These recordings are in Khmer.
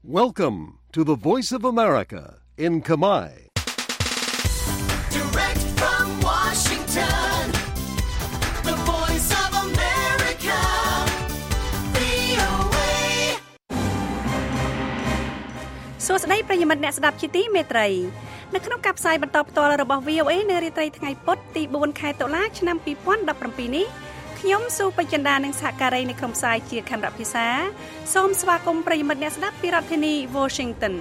Welcome to the Voice of America in Khmer. Direct from Washington, the Voice of America, VOA. សួស្តីប្រិយមិត្តអ្នកស្ដាប់ជាទីមេត្រីនៅក្នុងការផ្សាយបន្តផ្ទាល់របស់ VOA នៅរាត្រីថ្ងៃពុធទី4ខែតុលាឆ្នាំ2017នេះខ្ញុំស៊ូបចិន្តានិងសហការីនៃក្រុមផ្សាយជាខេមរៈភិសាសូមស្វាគមន៍ប្រិយមិត្តអ្នកស្ដាប់ពីរដ្ឋធានី Washington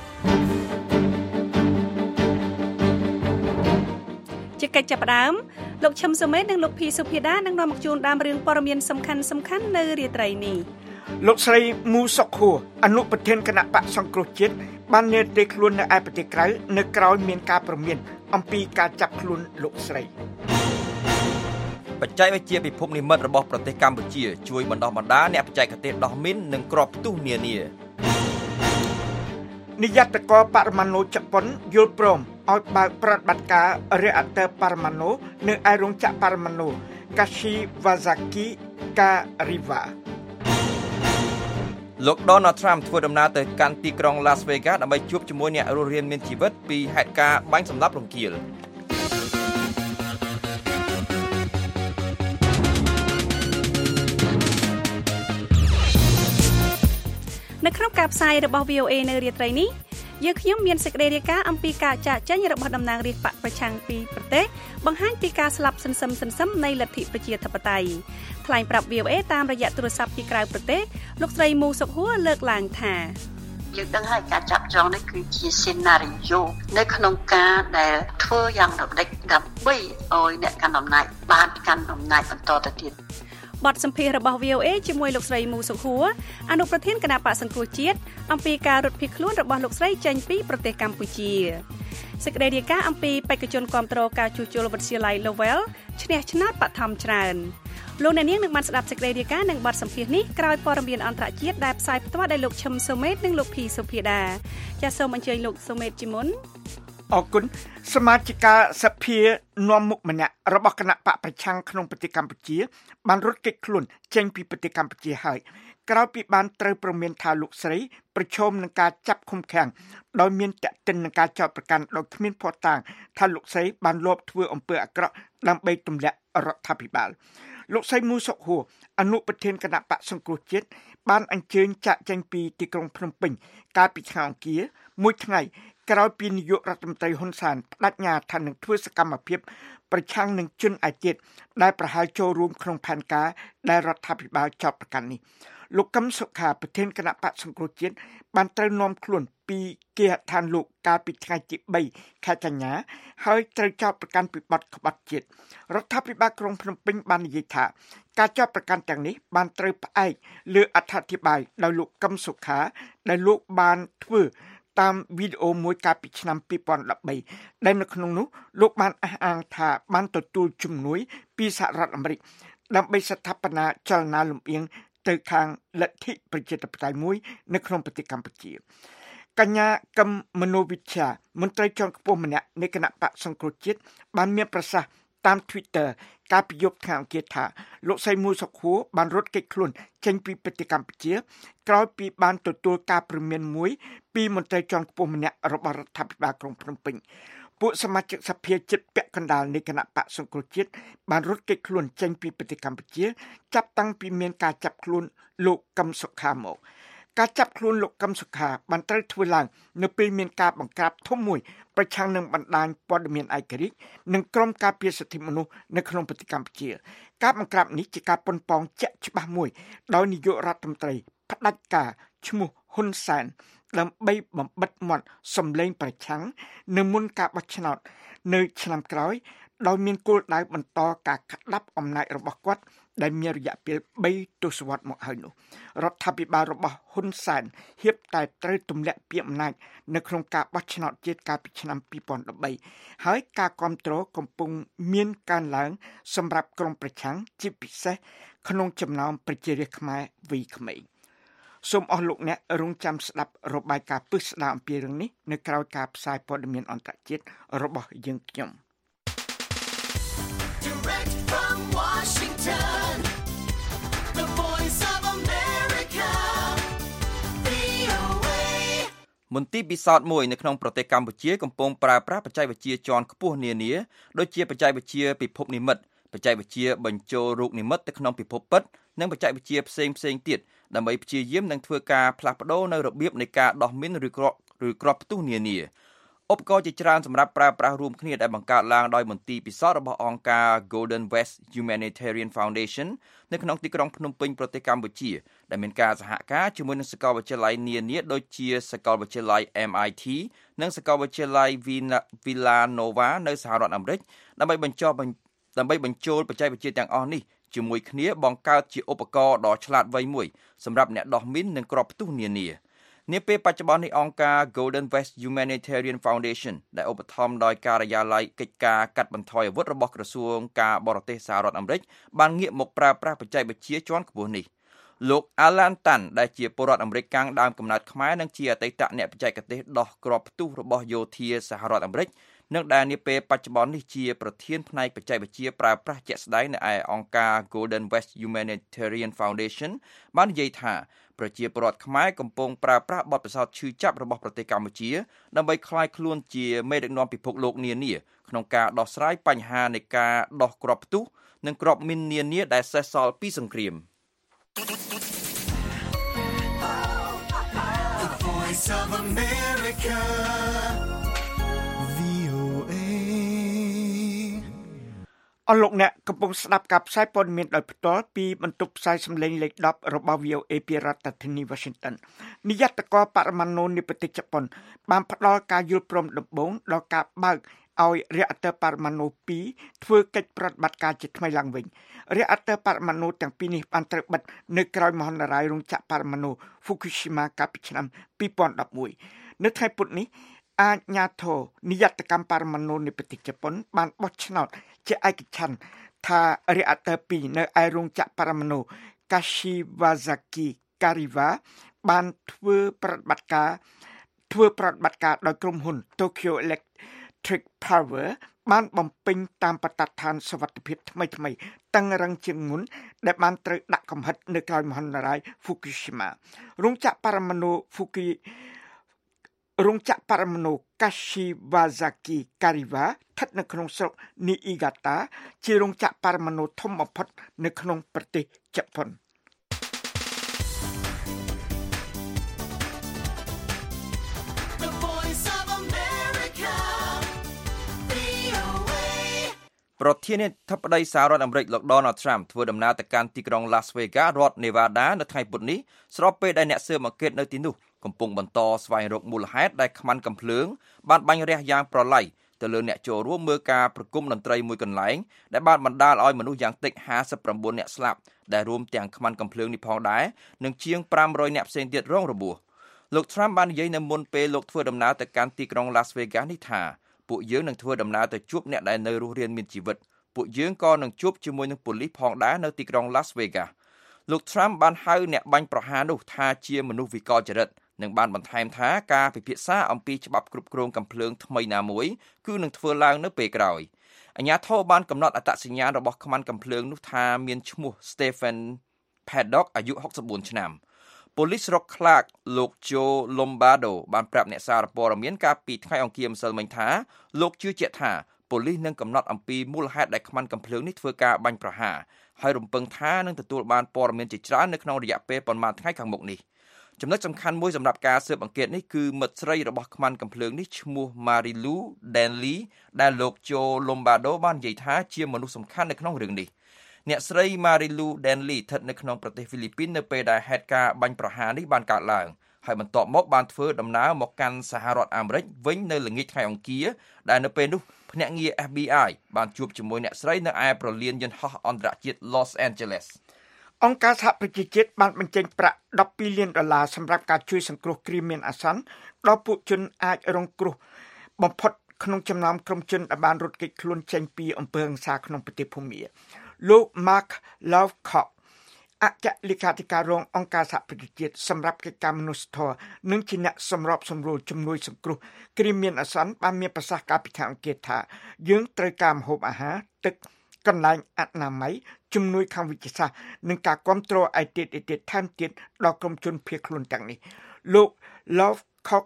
ជាកិច្ចចាប់ផ្ដើមលោកឈឹមសុមេតនិងលោកភីសុភាដានឹងនាំមកជូនដើមរឿងព័ត៌មានសំខាន់ៗនៅរាត្រីនេះលោកស្រីមូសុកហួរអនុប្រធានគណៈបកសង្គ្រោះជាតិបាននិយាយខ្លួននៅឯប្រទេសក្រៅនៅក្រៅមានការព្រមានអំពីការចាប់ខ្លួនលោកស្រីបច្ចេកវិទ្យាពិភពនិម្មិតរបស់ប្រទេសកម្ពុជាជួយបណ្ដុះបណ្ដាលអ្នកបច្ចេកទេសដោះមីននិងគ្រាប់ផ្ទុះនានានាយកករបរមាណូជប៉ុនយល់ព្រមឲ្យបើកប្រតិបត្តិការរាជអន្តរបរមាណូនៅឯរោងចក្របរមាណូ Kashiwazaki Kariwa លោក Donald Trump ធ្វើដំណើរទៅកាន់ទីក្រុង Las Vegas ដើម្បីជួបជាមួយអ្នករស់រានមានជីវិតពីហេតុការណ៍បាញ់សម្លាប់រង្គាលនៅក្នុងការផ្សាយរបស់ VOA នៅរាត្រីនេះយើងខ្ញុំមានសេចក្តីរាយការណ៍អំពីការចាកចេញរបស់តំណាងរាស្ត្របកប្រឆាំងពីប្រទេសបង្ហាញពីការស្លាប់សន្សឹមនៃលទ្ធិប្រជាធិបតេយ្យថ្លែងប្រាប់ VOA តាមរយៈទូរស័ព្ទពីក្រៅប្រទេសលោកស្រីមូសុកហួរលើកឡើងថាយើងដឹងហើយការចាប់ចងនេះគឺជា scenario នៅក្នុងការដែលធ្វើយ៉ាងរំដេចដើម្បីឲ្យអ្នកកាន់អំណាចបានកាន់អំណាចបន្តទៅទៀតបទសម្ភាសន៍របស់ VOA ជាមួយលោកស្រីមូសុខួរអនុប្រធានគណៈបក្សសង្គ្រោះជាតិអំពីការរត់ភៀសខ្លួនរបស់លោកស្រីចេញពីប្រទេសកម្ពុជាសេចក្តីរាយការណ៍អំពីបេក្ខជនគាំទ្រការជួសជុលវិទ្យាល័យ Lowell ឈ្នះឆ្នោតបឋមច្រើនលោកអ្នកនាងនឹងបានស្ដាប់សេចក្តីរាយការណ៍និងបទសម្ភាសន៍នេះក្រោយព័ត៌មានអន្តរជាតិដែលផ្សាយផ្ទាល់ដោយលោកឈឹមសុមេតនិងលោកភីសុភាដាចាសសូមអញ្ជើញលោកសុមេតជាមុនអរគុណសមាជិកសភានាំមុខម្នាក់របស់គណៈបកប្រឆាំងក្នុងប្រទេសកម្ពុជាបានរត់គេចខ្លួនចេញពីប្រទេសកម្ពុជាហើយក្រោយពីបានត្រូវព្រមានថាលោកស្រីប្រឈមនឹងការចាប់ឃុំឃាំងដោយមានតេតិននឹងការចោទប្រកាន់ដោយគ្មានភស្តុតាងថាលោកស្រីបានលបធ្វើអំពើអាក្រក់ដើម្បីទម្លាក់រដ្ឋាភិបាលលោកស្រីមូសុកហួរអនុប្រធានគណៈបកសង្គ្រោះជាតិបានអញ្ជើញចាក់ចេញពីទីក្រុងភ្នំពេញកាលពីថ្ងៃអង្គារមួយថ្ងៃក្រោយពីនាយករដ្ឋមន្ត្រីហ៊ុនសែនបដិញ្ញាថានឹងធ្វើសកម្មភាពប្រឆាំងនឹងជនឯទៀតដែលប្រហែលចូលរួមក្នុងផែនការដែលរដ្ឋាភិបាលចោទប្រកាន់នេះលោកកឹមសុខាប្រធានគណៈបកសង្គ្រោះជាតិបានត្រូវនាំខ្លួនពីគេហដ្ឋានលោកកាលពីថ្ងៃទី3ខែកញ្ញាហើយត្រូវចោទប្រកាន់ពីបទក្បត់ជាតិរដ្ឋាភិបាលក្រុងភ្នំពេញបាននិយាយថាការចោទប្រកាន់ទាំងនេះបានត្រូវផ្អែកលើអត្ថាធិប្បាយដោយលោកកឹមសុខាដែលលោកបានធ្វើតាមវីដេអូមួយកាលពីឆ្នាំ2013ដែលនៅក្នុងនោះលោកបានអះអាងថាបានទទួលជំនួយពីសហរដ្ឋអាមេរិកដើម្បីស្ថាបនាចលនាលំអៀងទៅខាងលទ្ធិប្រជាធិបតេយ្យមួយនៅក្នុងប្រទេសកម្ពុជាកញ្ញាកឹមមនោវិជ្ជាមន្ត្រីជាន់ខ្ពស់ម្នាក់នៃគណៈបកសង្គ្រោះជាតិបានមានប្រសាសន៍តាម Twitter កាលពីយប់ថ្ងៃអង្គារថាលោកស្រីមូសុខហួរបានរត់គេចខ្លួនចេញពីប្រទេសកម្ពុជាក្រោយពីបានទទួលការព្រមានមួយពីមន្ត្រីជាន់ខ្ពស់ម្នាក់របស់រដ្ឋាភិបាលក្រុងភ្នំពេញពួកសមាជិកសភាជិតពាក់កណ្ដាលនៃគណៈបកសង្គ្រោះជាតិបានរត់គេចខ្លួនចេញពីប្រទេសកម្ពុជាចាប់តាំងពីមានការចាប់ខ្លួនលោកកឹមសុខាមកការចាប់ខ្លួនលោកកឹមសុខាបានត្រូវធ្វើឡើងនៅពេលមានការបង្ក្រាបធំមួយប្រឆាំងនឹងបណ្ដាញព័ត៌មានឯករាជ្យនិងក្រុមការពារសិទ្ធិមនុស្សនៅក្នុងប្រទេសកម្ពុជាការបង្ក្រាបនេះជាការប៉ុនប៉ងជាក់ច្បាស់មួយដោយនាយករដ្ឋមន្ត្រីផ្ដាច់ការឈ្មោះហ៊ុនសែនដើម្បីបំបិទមាត់សម្លេងប្រឆាំងនៅមុនការបោះឆ្នោតនៅឆ្នាំក្រោយដោយមានគោលដៅបន្តការកាត់ដាប់អំណាចរបស់គាត់ដែលមានរយៈពេល3ទសវត្សរ៍មកហើយនោះរដ្ឋាភិបាលរបស់ហ៊ុនសែនហៀបតែត្រូវទម្លាក់ពាក្យអំណាចនៅក្នុងការបោះឆ្នោតជាតិកាលពីឆ្នាំ2013ហើយការគ្រប់គ្រងកំពុងមានកើនឡើងសម្រាប់ក្រុមប្រឆាំងជាពិសេសក្នុងចំណោមប្រជារាស្ត្រខ្មែរវ័យក្មេងសូមអស់លោកអ្នករងចាំស្ដាប់របាយការណ៍ពិស្ដារអំពីរឿងនេះនៅក្រៅការផ្សាយព័ត៌មានអន្តរជាតិរបស់យើងខ្ញុំ Direct from Washington, the Voice of America, VOA. មន្ទីរពិសោធន៍មួយនៅក្នុងប្រទេសកម្ពុជាកំពុងប្រើប្រាស់បច្ចេកវិទ្យាជាន់ខ្ពស់នានាដូចជាបច្ចេកវិទ្យាពិភពនិមិត្តបច្ចេកវិទ្យាបញ្ចូលរូបនិមិត្តទៅក្នុងពិភពពិតនិងបច្ចេកវិទ្យាផ្សេងទៀតដើម្បីព្យាយាមនឹងធ្វើការផ្លាស់ប្ដូរនៅរបៀបនៃការដោះមីនឬគ្រាប់ផ្ទុះនានាឧបករណ៍ជាច្រើនសម្រាប់ប្រើប្រាស់រួមគ្នាដែលបង្កើតឡើងដោយមន្ទីរពិសោធន៍របស់អង្គការ Golden West Humanitarian Foundation នៅក្នុងទីក្រុងភ្នំពេញប្រទេសកម្ពុជាដែលមានការសហការជាមួយនឹងសាកលវិទ្យាល័យនានាដូចជាសាកលវិទ្យាល័យ MIT និងសាកលវិទ្យាល័យ Villanova នៅសហរដ្ឋអាមេរិកដើម្បីបញ្ចូលបច្ចេកវិទ្យាទាំងអស់នេះជាមួយគ្នាបង្កើតជាឧបករណ៍ដ៏ឆ្លាតវៃមួយសម្រាប់អ្នកដោះមីននិងគ្រាប់ផ្ទុះនានានាពេលបច្ចុប្បន្ននេះអង្គការ Golden West Humanitarian Foundation ដែលឧបត្ថម្ភដោយការិយាល័យកិច្ចការកាត់បន្ថយអាវុធរបស់ក្រសួងការបរទេសសហរដ្ឋអាមេរិកបានងាកមកប្រើប្រាស់បច្ចេកវិទ្យាជាន់ខ្ពស់នេះលោក Alan Tan ដែលជាពលរដ្ឋអាមេរិកកាំងដើមកំណើតខ្មែរនិងជាអតីតអ្នកបច្ចេកទេសដោះគ្រាប់ផ្ទុះរបស់យោធាសហរដ្ឋអាមេរិកនិងដែលនាពេលបច្ចុប្បន្ននេះជាប្រធានផ្នែកបច្ចេកវិទ្យាប្រើប្រាស់ជាក់ស្ដែងនៅឯអង្គការ Golden West Humanitarian Foundation បាននិយាយថាប្រជាពលរដ្ឋខ្មែរកំពុងប្រើប្រាស់បទពិសោធន៍ឈឺចាប់របស់ប្រទេសកម្ពុជាដើម្បីក្លាយខ្លួនជាមេដឹកនាំពិភពលោកនានាក្នុងការដោះស្រាយបញ្ហានៃការដោះគ្រាប់ផ្ទុះនិងគ្រាប់មីននានាដែលសេសសល់ពីសង្គ្រាម The Voice of America. VOA. អស់លោកអ្នកកំពុងស្ដាប់ការផ្សាយព័ត៌មានដោយផ្ទាល់ពីបន្ទប់ផ្សាយសម្លេងលេខ10របស់ VOA ពីរដ្ឋធានី Washington នាយកដ្ឋានបរមាណុនៃប្រទេសជប៉ុនបានផ្ដល់ការយល់ព្រមដំបូងដល់ការបើកឲ្យреактើរបរមាណុ2ធ្វើកិច្ចប្រតិបត្តិការជាថ្មីឡើងវិញреактើរបរមាណុទាំងពីរនេះបានត្រូវបិទនៅក្រោយមហន្តរាយរោងចក្របរមាណុ Fukushima កាលពីឆ្នាំ2011នៅថ្ងៃពុធនេះអាជ្ញាធរនិយត្តកម្មបរមាណុនៃប្រទេសជប៉ុនបានបោះឆ្នោតជាឯកច្ឆន្ទថាреактើ2នៅឯរោងចក្របរមាណុ Kashiwazaki Kariwa បានធ្វើប្រតិបត្តិការដោយក្រុមហ៊ុន Tokyo Electric Power បានបំពេញតាមបទដ្ឋានសុវត្ថិភាពថ្មីតឹងរឹងជាងមុនដែលបានត្រូវដាក់កំហិតនៅក្រោយមហន្តរាយ Fukushima រោងចក្របរមាណុ Kashiwazaki Kariwa ស្ថិតនៅក្នុងស្រុក Niigata ជារោងចក្របរមាណុធំបំផុតនៅក្នុងប្រទេសជប៉ុនប្រធានាធិបតីសហរដ្ឋអាមេរិកលោក Donald Trump ធ្វើដំណើរទៅកាន់ទីក្រុង Las Vegas រដ្ឋ Nevada នៅថ្ងៃពុធនេះស្របពេលដែលអ្នកស៊ើបអង្កេតនៅទីនោះកំពុងបន្តស្វែងរកមូលហេតុដែលខ្មាន់កាំភ្លើងបានបាញ់រះយ៉ាងប្រឡាយទៅលើអ្នកចូលរួមមើលការប្រគំតន្ត្រីមួយកន្លែងដែលបានបណ្ដាលឲ្យមនុស្សយ៉ាងតិច59អ្នកស្លាប់ដែលរួមទាំងខ្មាន់កាំភ្លើងនេះផងដែរនិងជាង500អ្នកផ្សេងទៀតរងរបួសលោក Trump បាននិយាយនៅមុនពេលលោកធ្វើដំណើរទៅកាន់ទីក្រុង Las Vegas នេះថាពួកយើងនឹងធ្វើដំណើរទៅជួបអ្នកដែលនៅរស់រានមានជីវិតពួកយើងក៏នឹងជួបជាមួយនឹងប៉ូលីសផងដែរនៅទីក្រុង Las Vegas លោក Trump បានហៅអ្នកបាញ់ប្រហារនោះថាជាមនុស្សវិកលចរិតនិងបានបន្ថែមថាការពិភាក្សាអំពីច្បាប់គ្រប់គ្រងកាំភ្លើងថ្មីណាមួយគឺនឹងធ្វើឡើងនៅពេលក្រោយអាជ្ញាធរបានកំណត់អត្តសញ្ញាណរបស់ខ្មាន់កាំភ្លើងនោះថាមានឈ្មោះ Stephen Paddock អាយុ64ឆ្នាំប៉ូលីសស្រុក Clark លោក Joe Lombardo បានប្រាប់អ្នកសារព័ត៌មានកាលពីថ្ងៃអង្គារម្សិលមិញថាលោកជឿជាក់ថាប៉ូលីសនឹងកំណត់អំពីមូលហេតុដែលខ្មាន់កាំភ្លើងនេះធ្វើការបាញ់ប្រហារហើយរំពឹងថានឹងទទួលបានព័ត៌មានជាច្រើននៅក្នុងរយៈពេលប៉ុន្មានថ្ងៃខាងមុខនេះចំណុចសំខាន់មួយសម្រាប់ការស៊ើបអង្កេតនេះគឺមិត្តស្រីរបស់ខ្មាន់កាំភ្លើងនេះឈ្មោះ Marilu Denley ដែលលោក Joe Lombardo បាននិយាយថាជាមនុស្សសំខាន់នៅក្នុងរឿងនេះអ្នកស្រី Marilu Denley ស្ថិតនៅក្នុងប្រទេសហ្វីលីពីននៅពេលដែលហេតុការណ៍បាញ់ប្រហារនេះបានកើតឡើងហើយបន្ទាប់មកបានធ្វើដំណើរមកកាន់សហរដ្ឋអាមេរិកវិញនៅល្ងាចថ្ងៃអង្គារដែលនៅពេលនោះភ្នាក់ងារ FBI បានជួបជាមួយអ្នកស្រីនៅឯប្រលានយន្តហោះអន្តរជាតិ Los Angeles អង្គការសហប្រជាជាតិបានបញ្ចេញប្រាក់$12 លានសម្រាប់ការជួយសង្គ្រោះគ្រាមានអាសន្នដល់ពួកជនអាចរងគ្រោះបំផុតក្នុងចំណោមក្រុមជនដែលបានរត់គេចខ្លួនចេញពីអំពើហិង្សាក្នុងប្រទេសភូមាលោក Mark Lowcock អគ្គលេខាធិការរងអង្គការសហប្រជាជាតិសម្រាប់កិច្ចការមនុស្សធម៌និងជាអ្នកសម្របសម្រួលជំនួយសង្គ្រោះគ្រាមានអាសន្នបានមានប្រសាសន៍កាលពីថ្ងៃអង្គារថាយើងត្រូវការម្ហូបអាហារទឹកកន្លែងអនាម័យជំនួយខាងវិទ្យាសាស្ត្រនិងការគ្រប់គ្រងឯទៀតថែមទៀតដល់ក្រុមជនភៀសខ្លួនទាំងនេះលោក Lowcock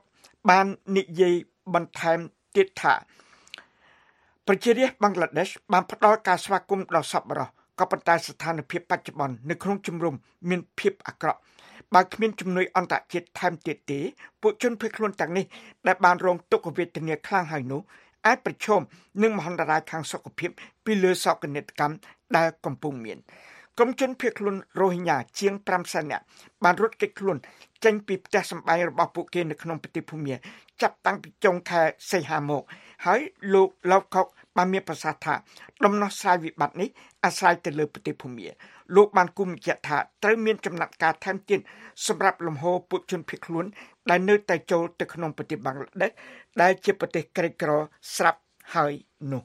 បាននិយាយបន្ថែមទៀតថាប្រជារាស្ត្របង់ក្លាដេសបានផ្ដល់ការស្វាគមន៍ដល់សប្បុរសក៏ប៉ុន្តែស្ថានភាពបច្ចុប្បន្ននៅក្នុងជំរំមានភាពអាក្រក់បើគ្មានជំនួយអន្តរជាតិថែមទៀតទេពួកជនភៀសខ្លួនទាំងនេះដែលបានរងទុក្ខវេទនាខ្លាំងហើយនោះអាចប្រឈមនឹងមហន្តរាយខាងសុខភាពពីលើសោកនាដកម្មដែលកំពុងមានក្រុមជនភៀសខ្លួនរ៉ូហិញ៉ាជាង500,000នាក់បានរត់គេចខ្លួនចេញពីផ្ទះសម្បែងរបស់ពួកគេនៅក្នុងប្រទេសភូមាចាប់តាំងពីចុងខែសីហាមកហើយលោកឡូកុកបានមានប្រសាសន៍ថាដំណោះស្រាយវិបត្តិនេះអាស្រ័យទៅលើប្រទេសភូមាលោកបានគូបញ្ជាក់ថាត្រូវមានចំណាត់ការថែមទៀតសម្រាប់លំហូរពួកជនភៀសខ្លួនដែលនៅតែចូលទៅក្នុងប្រទេសបង់ក្លាដេសដែលជាប្រទេសក្រីក្រស្រាប់ហើយនោះ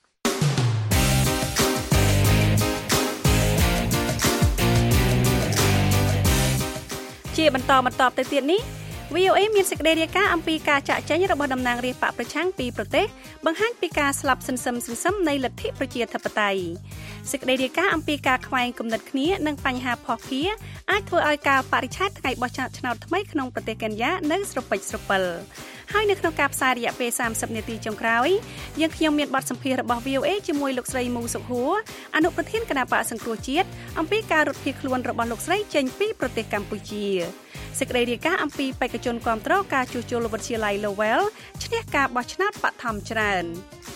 ជាបន្តទៅទៀតនេះ VOA មានសេចក្តីរាយការណ៍អំពីការចាក់ចែងរបស់តំណាងរាស្ត្របកប្រឆាំងពីប្រទេសបង្ហាញពីការស្លាប់សន្សឹមនៃលទ្ធិប្រជាធិបតេយ្យសេចក្តីរាយការណ៍អំពីការខ្វែងគំនិតគ្នានិងបញ្ហាភស្តុភារអាចធ្វើឲ្យការបរិច្ឆេទថ្ងៃបោះឆ្នោតថ្មីក្នុងប្រទេសកេនយ៉ានៅស្រពេចស្រពិលហើយនៅក្នុងការផ្សាយរយៈពេល30នាទីចុងក្រោយយើងខ្ញុំមានបទសម្ភាសន៍របស់ VOA ជាមួយលោកស្រីមូសុខួរអនុប្រធានគណៈបកសង្គ្រោះជាតិអំពីការរត់ភៀសខ្លួនរបស់លោកស្រីចេញពីប្រទេសកម្ពុជាសេចក្តីរាយការណ៍អំពីបេក្ខជនគាំទ្រការជួសជុលវិទ្យាល័យ Lowell ឈ្នះការបោះឆ្នោតបឋមច្រើន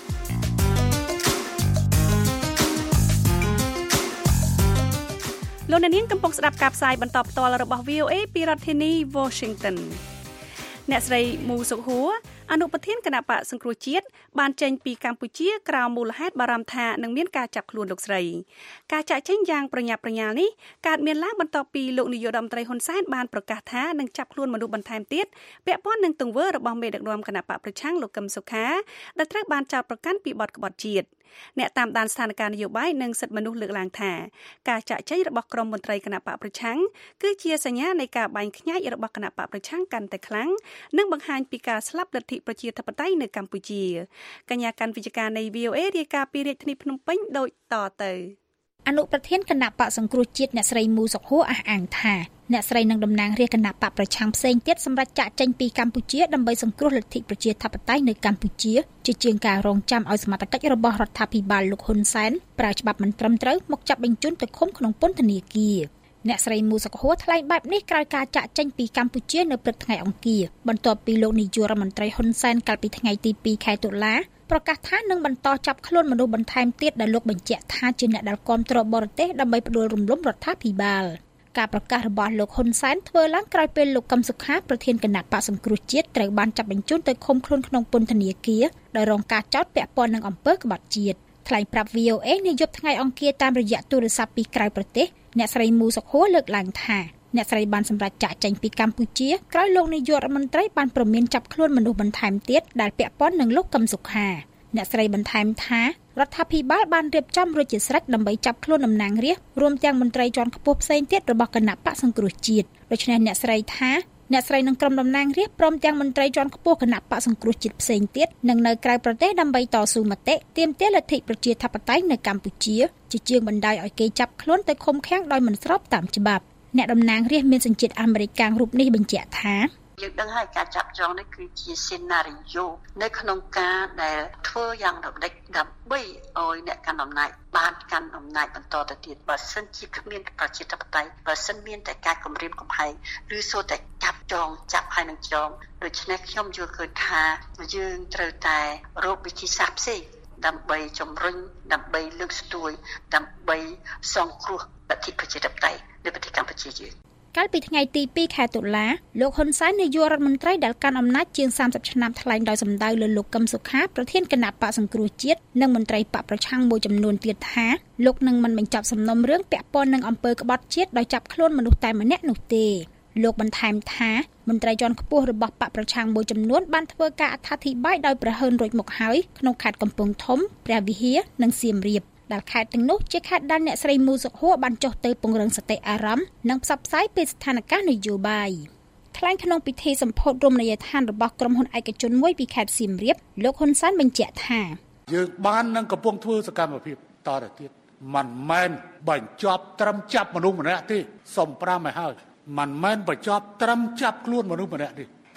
លោកអ្នកនាងកំពុងស្ដាប់ការផ្សាយបន្តផ្ទាល់របស់ VOA ពីរដ្ឋធានី Washington អ្នកស្រីមូសុខួរអនុប្រធានគណៈបកសង្គ្រោះជាតិបានចេញពីកម្ពុជាក្រោមមូលហេតុបារម្ភថានឹងមានការចាប់ខ្លួនលោកស្រីការចាក់ចេញយ៉ាងប្រញាប់ប្រញាល់នេះកើតមានឡើងបន្ទាប់ពីលោកនាយករដ្ឋមន្ត្រីហ៊ុនសែនបានប្រកាសថានឹងចាប់ខ្លួនមនុស្សបន្ថែមទៀតពាក់ព័ន្ធនឹងទង្វើរបស់មេដឹកនាំគណៈបកប្រឆាំងលោកកឹមសុខាដែលត្រូវបានចោទប្រកាន់ពីបទក្បត់ជាតិអ្នកតាមដានស្ថានភាពនយោបាយនិងសិទ្ធិមនុស្សលើកឡើងថាការចាក់ចែងរបស់ក្រុមមន្ត្រីគណៈបកប្រឆាំងគឺជាសញ្ញានៃការបែងខ្ញែករបស់គណៈបកប្រឆាំងកាន់តែខ្លាំងនិងបង្ហាញពីការស្លាប់លទ្ធិប្រជាធិបតេយ្យនៅកម្ពុជាកញ្ញាកាន់វិទ្យការនៃ VOA រាយការណ៍ពីរាជធានីភ្នំពេញដូចតទៅអនុប្រធានគណៈបកសង្គ្រោះជាតិអ្នកស្រីមូសុខួរអះអាងថាអ្នកស្រីនឹងតំណាងរាស្ត្រគណៈបកប្រឆាំងផ្សេងទៀតសម្រាប់ចាក់ចេញពីកម្ពុជាដើម្បីសង្គ្រោះលទ្ធិប្រជាធិបតេយ្យនៅកម្ពុជាជាជាងការរងចាំឲ្យសមត្ថកិច្ចរបស់រដ្ឋាភិបាលលោកហ៊ុនសែនប្រើច្បាប់មិនត្រឹមត្រូវមកចាប់បញ្ជូនទៅឃុំក្នុងពន្ធនាគារអ្នកស្រីមូសុខួរថ្លែងបែបនេះក្រោយការចាក់ចេញពីកម្ពុជានៅព្រឹកថ្ងៃអង្គារបន្ទាប់ពីលោកនាយករដ្ឋមន្ត្រីហ៊ុនសែនកាលពីថ្ងៃទី2ខែតុលាប្រកាសថានឹងបន្តចាប់ខ្លួនមនុស្សបន្ថែមទៀតដែលលោកបញ្ជាក់ថាជាអ្នកដែលគាំទ្របរទេសដើម្បីផ្ដួលរំលំរដ្ឋាភិបាលការប្រកាសរបស់លោកហ៊ុនសែនធ្វើឡើងក្រោយពេលលោកកឹមសុខាប្រធានគណៈបកសង្គ្រោះជាតិត្រូវបានចាប់បញ្ជូនទៅឃុំខ្លួនក្នុងពន្ធនាគារដោយរងការចោទពាក់ព័ន្ធនឹងអំពើក្បត់ជាតិថ្លែងប្រាប់ VOA នាយប់ថ្ងៃអង្គារតាមរយៈទូរស័ព្ទពីក្រៅប្រទេសអ្នកស្រីមូសុខួរលើកឡើងថាអ្នកស្រីបានសម្រេចចាក់ចេញពីកម្ពុជាក្រោយលោកនាយករដ្ឋមន្ត្រីបានព្រមានចាប់ខ្លួនមនុស្សបន្ថែមទៀតដែលពាក់ព័ន្ធនឹងលោកកឹមសុខាអ្នកស្រីបន្ថែមថារដ្ឋាភិបាលបានរៀបចំរួចជាស្រេចដើម្បីចាប់ខ្លួនតំណាងរាស្ត្ររួមទាំងមន្ត្រីជាន់ខ្ពស់ផ្សេងទៀតរបស់គណៈបកសង្គ្រោះជាតិដូច្នេះអ្នកស្រីថាអ្នកស្រីនឹងក្រុមតំណាងរាស្ត្រព្រមទាំងមន្ត្រីជាន់ខ្ពស់គណៈបកសង្គ្រោះជាតិផ្សេងទៀតនឹងនៅក្រៅប្រទេសដើម្បីតស៊ូមតិទាមទារលទ្ធិប្រជាធិបតេយ្យនៅកម្ពុជាជាជាងបណ្ដាលឲ្យគេចាប់ខ្លួនទៅឃុំឃាំងដោយមិនស្របតាមច្បាប់អ្នកតំណាងរាស្ត្រមានសញ្ជាតិអាមេរិករូបនេះបញ្ជាក់ថាយើងដឹងហើយការចាប់ចងនេះគឺជាសេណារីយ៉ូនៅក្នុងការដែលធ្វើយ៉ាងរដិចដើម្បីឲ្យអ្នកកាន់អំណាចបានកាន់អំណាចបន្តទៅទៀតបើសិនជាគ្មានប្រជាធិបតេយ្យបើសិនមានតែការគំរាមកំហែងឬសូតែចាប់ចងចាប់ហើយនឹងចងដូច្នេះខ្ញុំយល់ឃើញថាយើងត្រូវតែរកវិធីសាស្ត្រផ្សេងដើម្បីជំរុញដើម្បីលើកស្ទួយដើម្បីសង្គ្រោះលទ្ធិប្រជាធិបតេយ្យនៅប្រទេសកម្ពុជាយើងកាលពីថ្ងៃទី2ខែតុលាលោកហ៊ុនសែននាយករដ្ឋមន្ត្រីដែលកាន់អំណាចជាង30ឆ្នាំថ្លែងដោយសម្ដៅលើលោកកឹមសុខាប្រធានគណៈបកសង្គ្រោះជាតិនិងមន្ត្រីបកប្រឆាំងមួយចំនួនទៀតថាលោកនឹងមិនបញ្ចប់សំណុំរឿងពាក់ព័ន្ធនឹងអំពើក្បត់ជាតិដោយចាប់ខ្លួនមនុស្សតែម្នាក់នោះទេលោកបន្ថែមថាមន្ត្រីជាន់ខ្ពស់របស់បកប្រឆាំងមួយចំនួនបានធ្វើការអត្ថាធិប្បាយដោយប្រហើនរួចមកហើយក្នុងខេត្តកំពង់ធំព្រះវិហារនិងសៀមរាបដែលខេត្តទាំងនោះជាខេត្តដែលអ្នកស្រីមូសុខួរបានចុះទៅពង្រឹងសតិអារម្មណ៍និងផ្សព្វផ្សាយពីស្ថានភាពនយោបាយថ្លែងក្នុងពិធីសម្ពោធរមណីយដ្ឋានរបស់ក្រុមហ៊ុនឯកជនមួយពីខេត្តសៀមរាបលោកហ៊ុនសែនបញ្ជាក់ថាយើងបាននឹងកំពុងធ្វើសកម្មភាពតទៅទៀតមិនមែនបញ្ចប់ត្រឹមចាប់មនុស្សម្នាក់ទេសុំ5ឲ្យហើយមិនមែនបញ្ចប់ត្រឹមចាប់ខ្លួនមនុស្សម្នាក់ទេ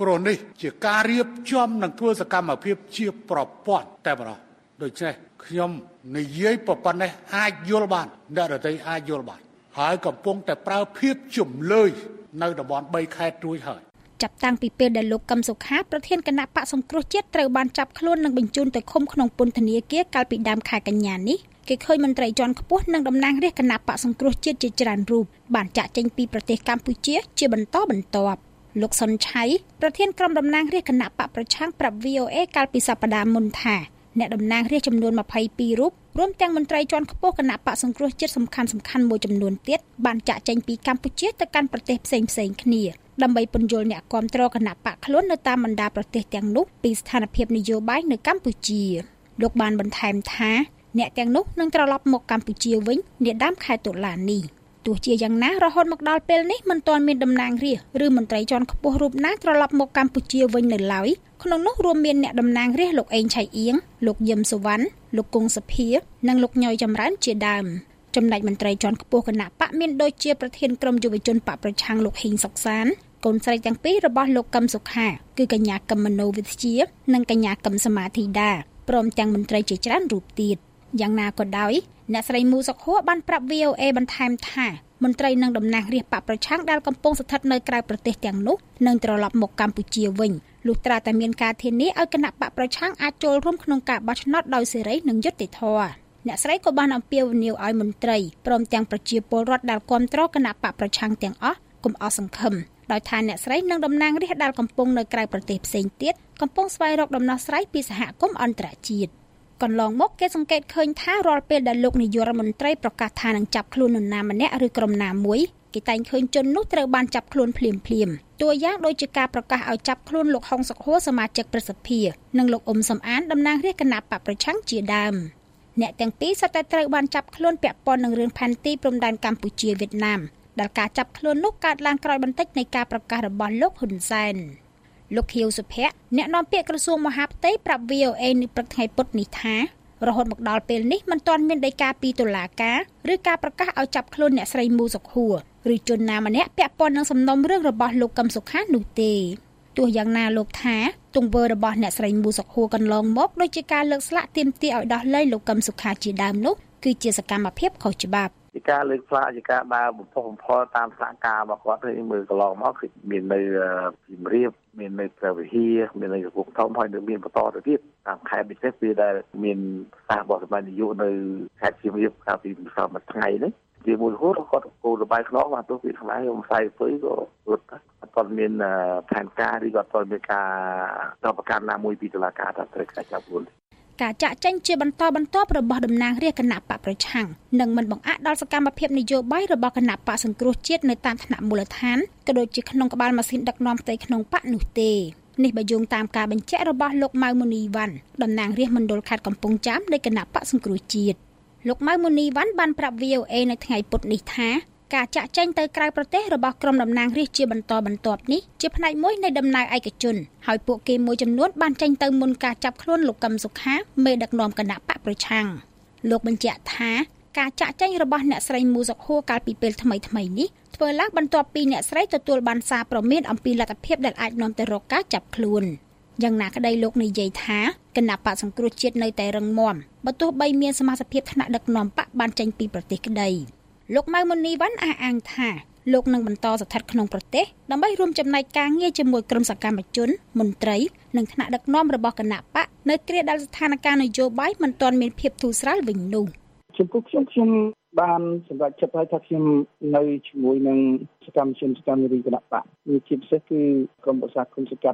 ព្រោះនេះជាការរៀបចំនិងធ្វើសកម្មភាពជាប្រព័ន្ធតែម្ដងដូច្នេះខ្ញុំនិយាយប៉ុណ្ណេះអាចយល់បានអ្នកដទៃអាចយល់បានហើយកំពុងតែប្រើភាពជំលើយនៅតំបន់3ខេត្តរួចហើយចាប់តាំងពីពេលដែលលោកកឹមសុខាប្រធានគណៈបកសង្គ្រោះជាតិត្រូវបានចាប់ខ្លួននិងបញ្ជូនទៅឃុំក្នុងពន្ធនាគារកាលពីដើមខែកញ្ញានេះគេឃើញមន្ត្រីជាន់ខ្ពស់និងតំណាងរាស្ត្រគណៈបកសង្គ្រោះជាតិជាច្រើនរូបបានចាក់ចេញពីប្រទេសកម្ពុជាជាបន្តបន្ទាប់លោកសុនឆៃប្រធានក្រុមតំណាងរាស្ត្រគណៈបកប្រឆាំងប្រាប់ VOA កាលពីសប្តាហ៍មុនថាអ្នកតំណាងរាស្ត្រចំនួន22រូបរួមទាំងមន្ត្រីជាន់ខ្ពស់គណៈបកសង្គ្រោះជាតិសំខាន់ៗមួយចំនួនទៀតបានចាក់ចេញពីកម្ពុជាទៅកាន់ប្រទេសផ្សេងៗគ្នាដើម្បីពន្យល់អ្នកគាំទ្រគណៈបកខ្លួននៅតាមបណ្ដាប្រទេសទាំងនោះពីស្ថានភាពនយោបាយនៅកម្ពុជាលោកបានបន្ថែមថាអ្នកទាំងនោះនឹងត្រឡប់មកកម្ពុជាវិញនាដើមខែតុលានេះទោះជាយ៉ាងណារហូតមកដល់ពេលនេះមិនទាន់មានតំណាងរាស្ត្រឬមន្ត្រីជាន់ខ្ពស់រូបណាត្រឡប់មកកម្ពុជាវិញនៅឡើយក្នុងនោះរួមមានអ្នកតំណាងរាស្ត្រលោកអេងឆៃអៀងលោកយឹមសុវណ្ណលោកគង់សុភានិងលោកញយចម្រើនជាដើមចំណែកមន្ត្រីជាន់ខ្ពស់គណៈបកមានដូចជាប្រធានក្រុមយុវជនបកប្រឆាំងលោកហ៊ីងសុកសានកូនស្រីទាំងពីររបស់លោកកឹមសុខាគឺកញ្ញាកឹមមនោវិជ្ជានិងកញ្ញាកឹមសមាធិដាព្រមទាំងមន្ត្រីជាច្រើនរូបទៀតយ៉ាងណាក៏ដោយអ្នកស្រីមូសុខួរបានប្រាប់ VOA បន្ថែមថាមន្ត្រីនិងតំណាងរាស្ត្របកប្រឆាំងដែលកំពុងស្ថិតនៅក្រៅប្រទេសទាំងនោះនឹងត្រឡប់មកកម្ពុជាវិញលុះត្រាតែមានការធានាឲ្យគណៈបកប្រឆាំងអាចចូលរួមក្នុងការបោះឆ្នោតដោយសេរីនិងយុត្តិធម៌អ្នកស្រីក៏បានអំពាវនាវឲ្យមន្ត្រីព្រមទាំងប្រជាពលរដ្ឋដែលគាំទ្រគណៈបកប្រឆាំងទាំងអស់កុំអស់សង្ឃឹមដោយថាអ្នកស្រីនិងតំណាងរាស្ត្រដែលកំពុងនៅក្រៅប្រទេសផ្សេងទៀតកំពុងស្វែងរកដំណោះស្រាយពីសហគមន៍អន្តរជាតិកន្លងមកគេសង្កេតឃើញថារាល់ពេលដែលលោកនាយករដ្ឋមន្ត្រីប្រកាសថានឹងចាប់ខ្លួននរណាម្នាក់ឬក្រុមណាមួយគេតែងឃើញជននោះត្រូវបានចាប់ខ្លួនភ្លាមៗតួយ៉ាងដូចជាការប្រកាសឲ្យចាប់ខ្លួនលោកហុងសុខួរសមាជិកព្រឹទ្ធសភានិងលោកអ៊ុំសំអានតំណាងរាស្ត្រគណៈបកប្រឆាំងជាដើមអ្នកទាំងពីរសុទ្ធតែត្រូវបានចាប់ខ្លួនពាក់ព័ន្ធនឹងរឿងផែនទីព្រំដែនកម្ពុជាវៀតណាមដែលការចាប់ខ្លួននោះកើតឡើងក្រោយបន្តិចនៃការប្រកាសរបស់លោកហ៊ុនសែនលោកខៀវសុភ័ក្រអ្នកនាំពាក្យក្រសួងមហាផ្ទៃប្រាប់ VOA នៅព្រឹកថ្ងៃពុធនេះថារហូតមកដល់ពេលនេះមិនទាន់មានដីកាពីតុលាការឬការប្រកាសឲ្យចាប់ខ្លួនអ្នកស្រីមូសុខួរឬជនណាម្នាក់ពាក់ព័ន្ធនឹងសំណុំរឿងរបស់លោកកឹមសុខានោះទេទោះយ៉ាងណាលោកថាទង្វើរបស់អ្នកស្រីមូសុខួរកន្លងមកដូចជាការលើកស្លាកទាមទារឲ្យដោះលែងលោកកឹមសុខាជាដើមនោះគឺជាសកម្មភាពខុសច្បាប់ជាការលើកស្លាកជាការដើរបំផុសបំផុលតាមស្លាកការរបស់គាត់នេះមើលកន្លងមកគឺមាននៅពីមរៀបមាននៅព្រះវិហារមាននៅកំពង់ធំហើយនៅមានបន្តទៅទៀតតាមខេត្តពិសេសពេលដែលមានសាសរបស់សម្បត្តិនយោបាយនៅខេត្តសៀមរាបកាលពីម្សិលមួយថ្ងៃនេះជាមួយហូតគាត់គោលរបាយខ្នងមកទោះពីខ្មែរខ្ញុំផ្សាយទៅក៏រត់គាត់មានផែនការឬក៏គាត់មានការចាប់ប្រកាន់ណាមួយពីតុលាការថាត្រូវការចាប់ខ្លួនការចាក់ចែងជាបន្តបន្ទាប់របស់តំណាងរាស្ត្រគណៈបកប្រឆាំងនឹងមិនបង្អាក់ដល់សកម្មភាពនយោបាយរបស់គណៈបកសង្គ្រោះជាតិនៅតាមថ្នាក់មូលដ្ឋានក៏ដូចជាក្នុងក្បាលម៉ាស៊ីនដឹកនាំផ្ទៃក្នុងបកនោះទេនេះបើយោងតាមការបញ្ជាក់របស់លោកម៉ៅមុនីវ៉ាន់តំណាងរាស្ត្រមណ្ឌលខេត្តកំពង់ចាមនៃគណៈបកសង្គ្រោះជាតិលោកម៉ៅមុនីវ៉ាន់បានប្រាប់ VOA នៅថ្ងៃពុធនេះថាការចាក់ចែងទៅក្រៅប្រទេសរបស់ក្រុមតំណាងរាស្ត្រជាបន្តបន្ទាប់នេះជាផ្នែកមួយនៃដំណើរឯកជនហើយពួកគេមួយចំនួនបានចេញទៅមុនការចាប់ខ្លួនលោកកឹមសុខាមេដឹកនាំគណៈបកប្រឆាំងលោកបញ្ជាក់ថាការចាក់ចែងរបស់អ្នកស្រីមូសុខួរកាលពីពេលថ្មីៗនេះធ្វើឡើងបន្ទាប់ពីអ្នកស្រីទទួលបានសារព្រមានអំពីលទ្ធភាពដែលអាចនាំទៅរកការចាប់ខ្លួនយ៉ាងណាក្តីលោកនិយាយថាគណៈបកសង្គ្រោះជាតិនៅតែរឹងមាំបើទោះបីមានសមាជិកថ្នាក់ដឹកនាំបកបានចេញពីប្រទេសក្តីលោកម៉ៅមុនីវ៉ាន់អះអាងថាលោកនឹងបន្តស្ថិតក្នុងប្រទេសដើម្បីរួមចំណែកការងារជាមួយក្រុមសកម្មជនមន្ត្រីនិងថ្នាក់ដឹកនាំរបស់គណៈបកនៅគ្រាដែលស្ថានភាពនយោបាយមិនទាន់មានភាពធូរស្រាលវិញនោះចំពោះខ្ញុំបានសម្រាប់ចិត្តឲ្យថាខ្ញុំនៅជាមួយនឹងសកម្មជនសកម្មរីគណៈបកជាពិសេសគឺក្រុមប្រឹក្សាគុំសង្កាត់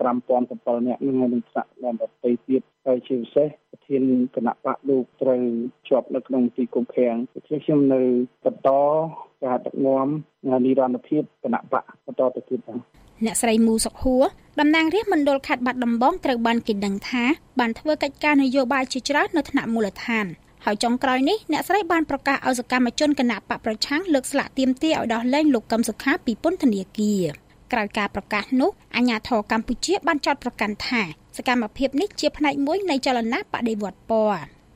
5007នាក់នឹងនឹងថ្នាក់ដល់ប្រទេសទៀតហើយជាពិសេសប្រធានគណៈបកលោកត្រូវជាប់នៅក្នុងទីគុំខាំងខ្ញុំនៅបន្តការដឹកនាំនិរន្តរភាពគណៈបកបន្តទៅទៀតអ្នកស្រីមូសុខួរតំណាងរាស្ត្រមណ្ឌលខេត្តបាត់ដំបងត្រូវបានគេដឹងថាបានធ្វើកិច្ចការនយោបាយជាច្រើននៅថ្នាក់មូលដ្ឋានហើយចុងក្រោយនេះអ្នកស្រីបានប្រកាសឲ្យសកម្មជនគណៈបកប្រឆាំងលើកស្លាកទាមទារឲ្យដោះលែងលោកកឹមសុខាពីពន្ធនាគារក្រោយការប្រកាសនោះអាជ្ញាធរកម្ពុជាបានចោទប្រកាន់ថាសកម្មភាពនេះជាផ្នែកមួយនៃចលនាបដិវត្តពណ៌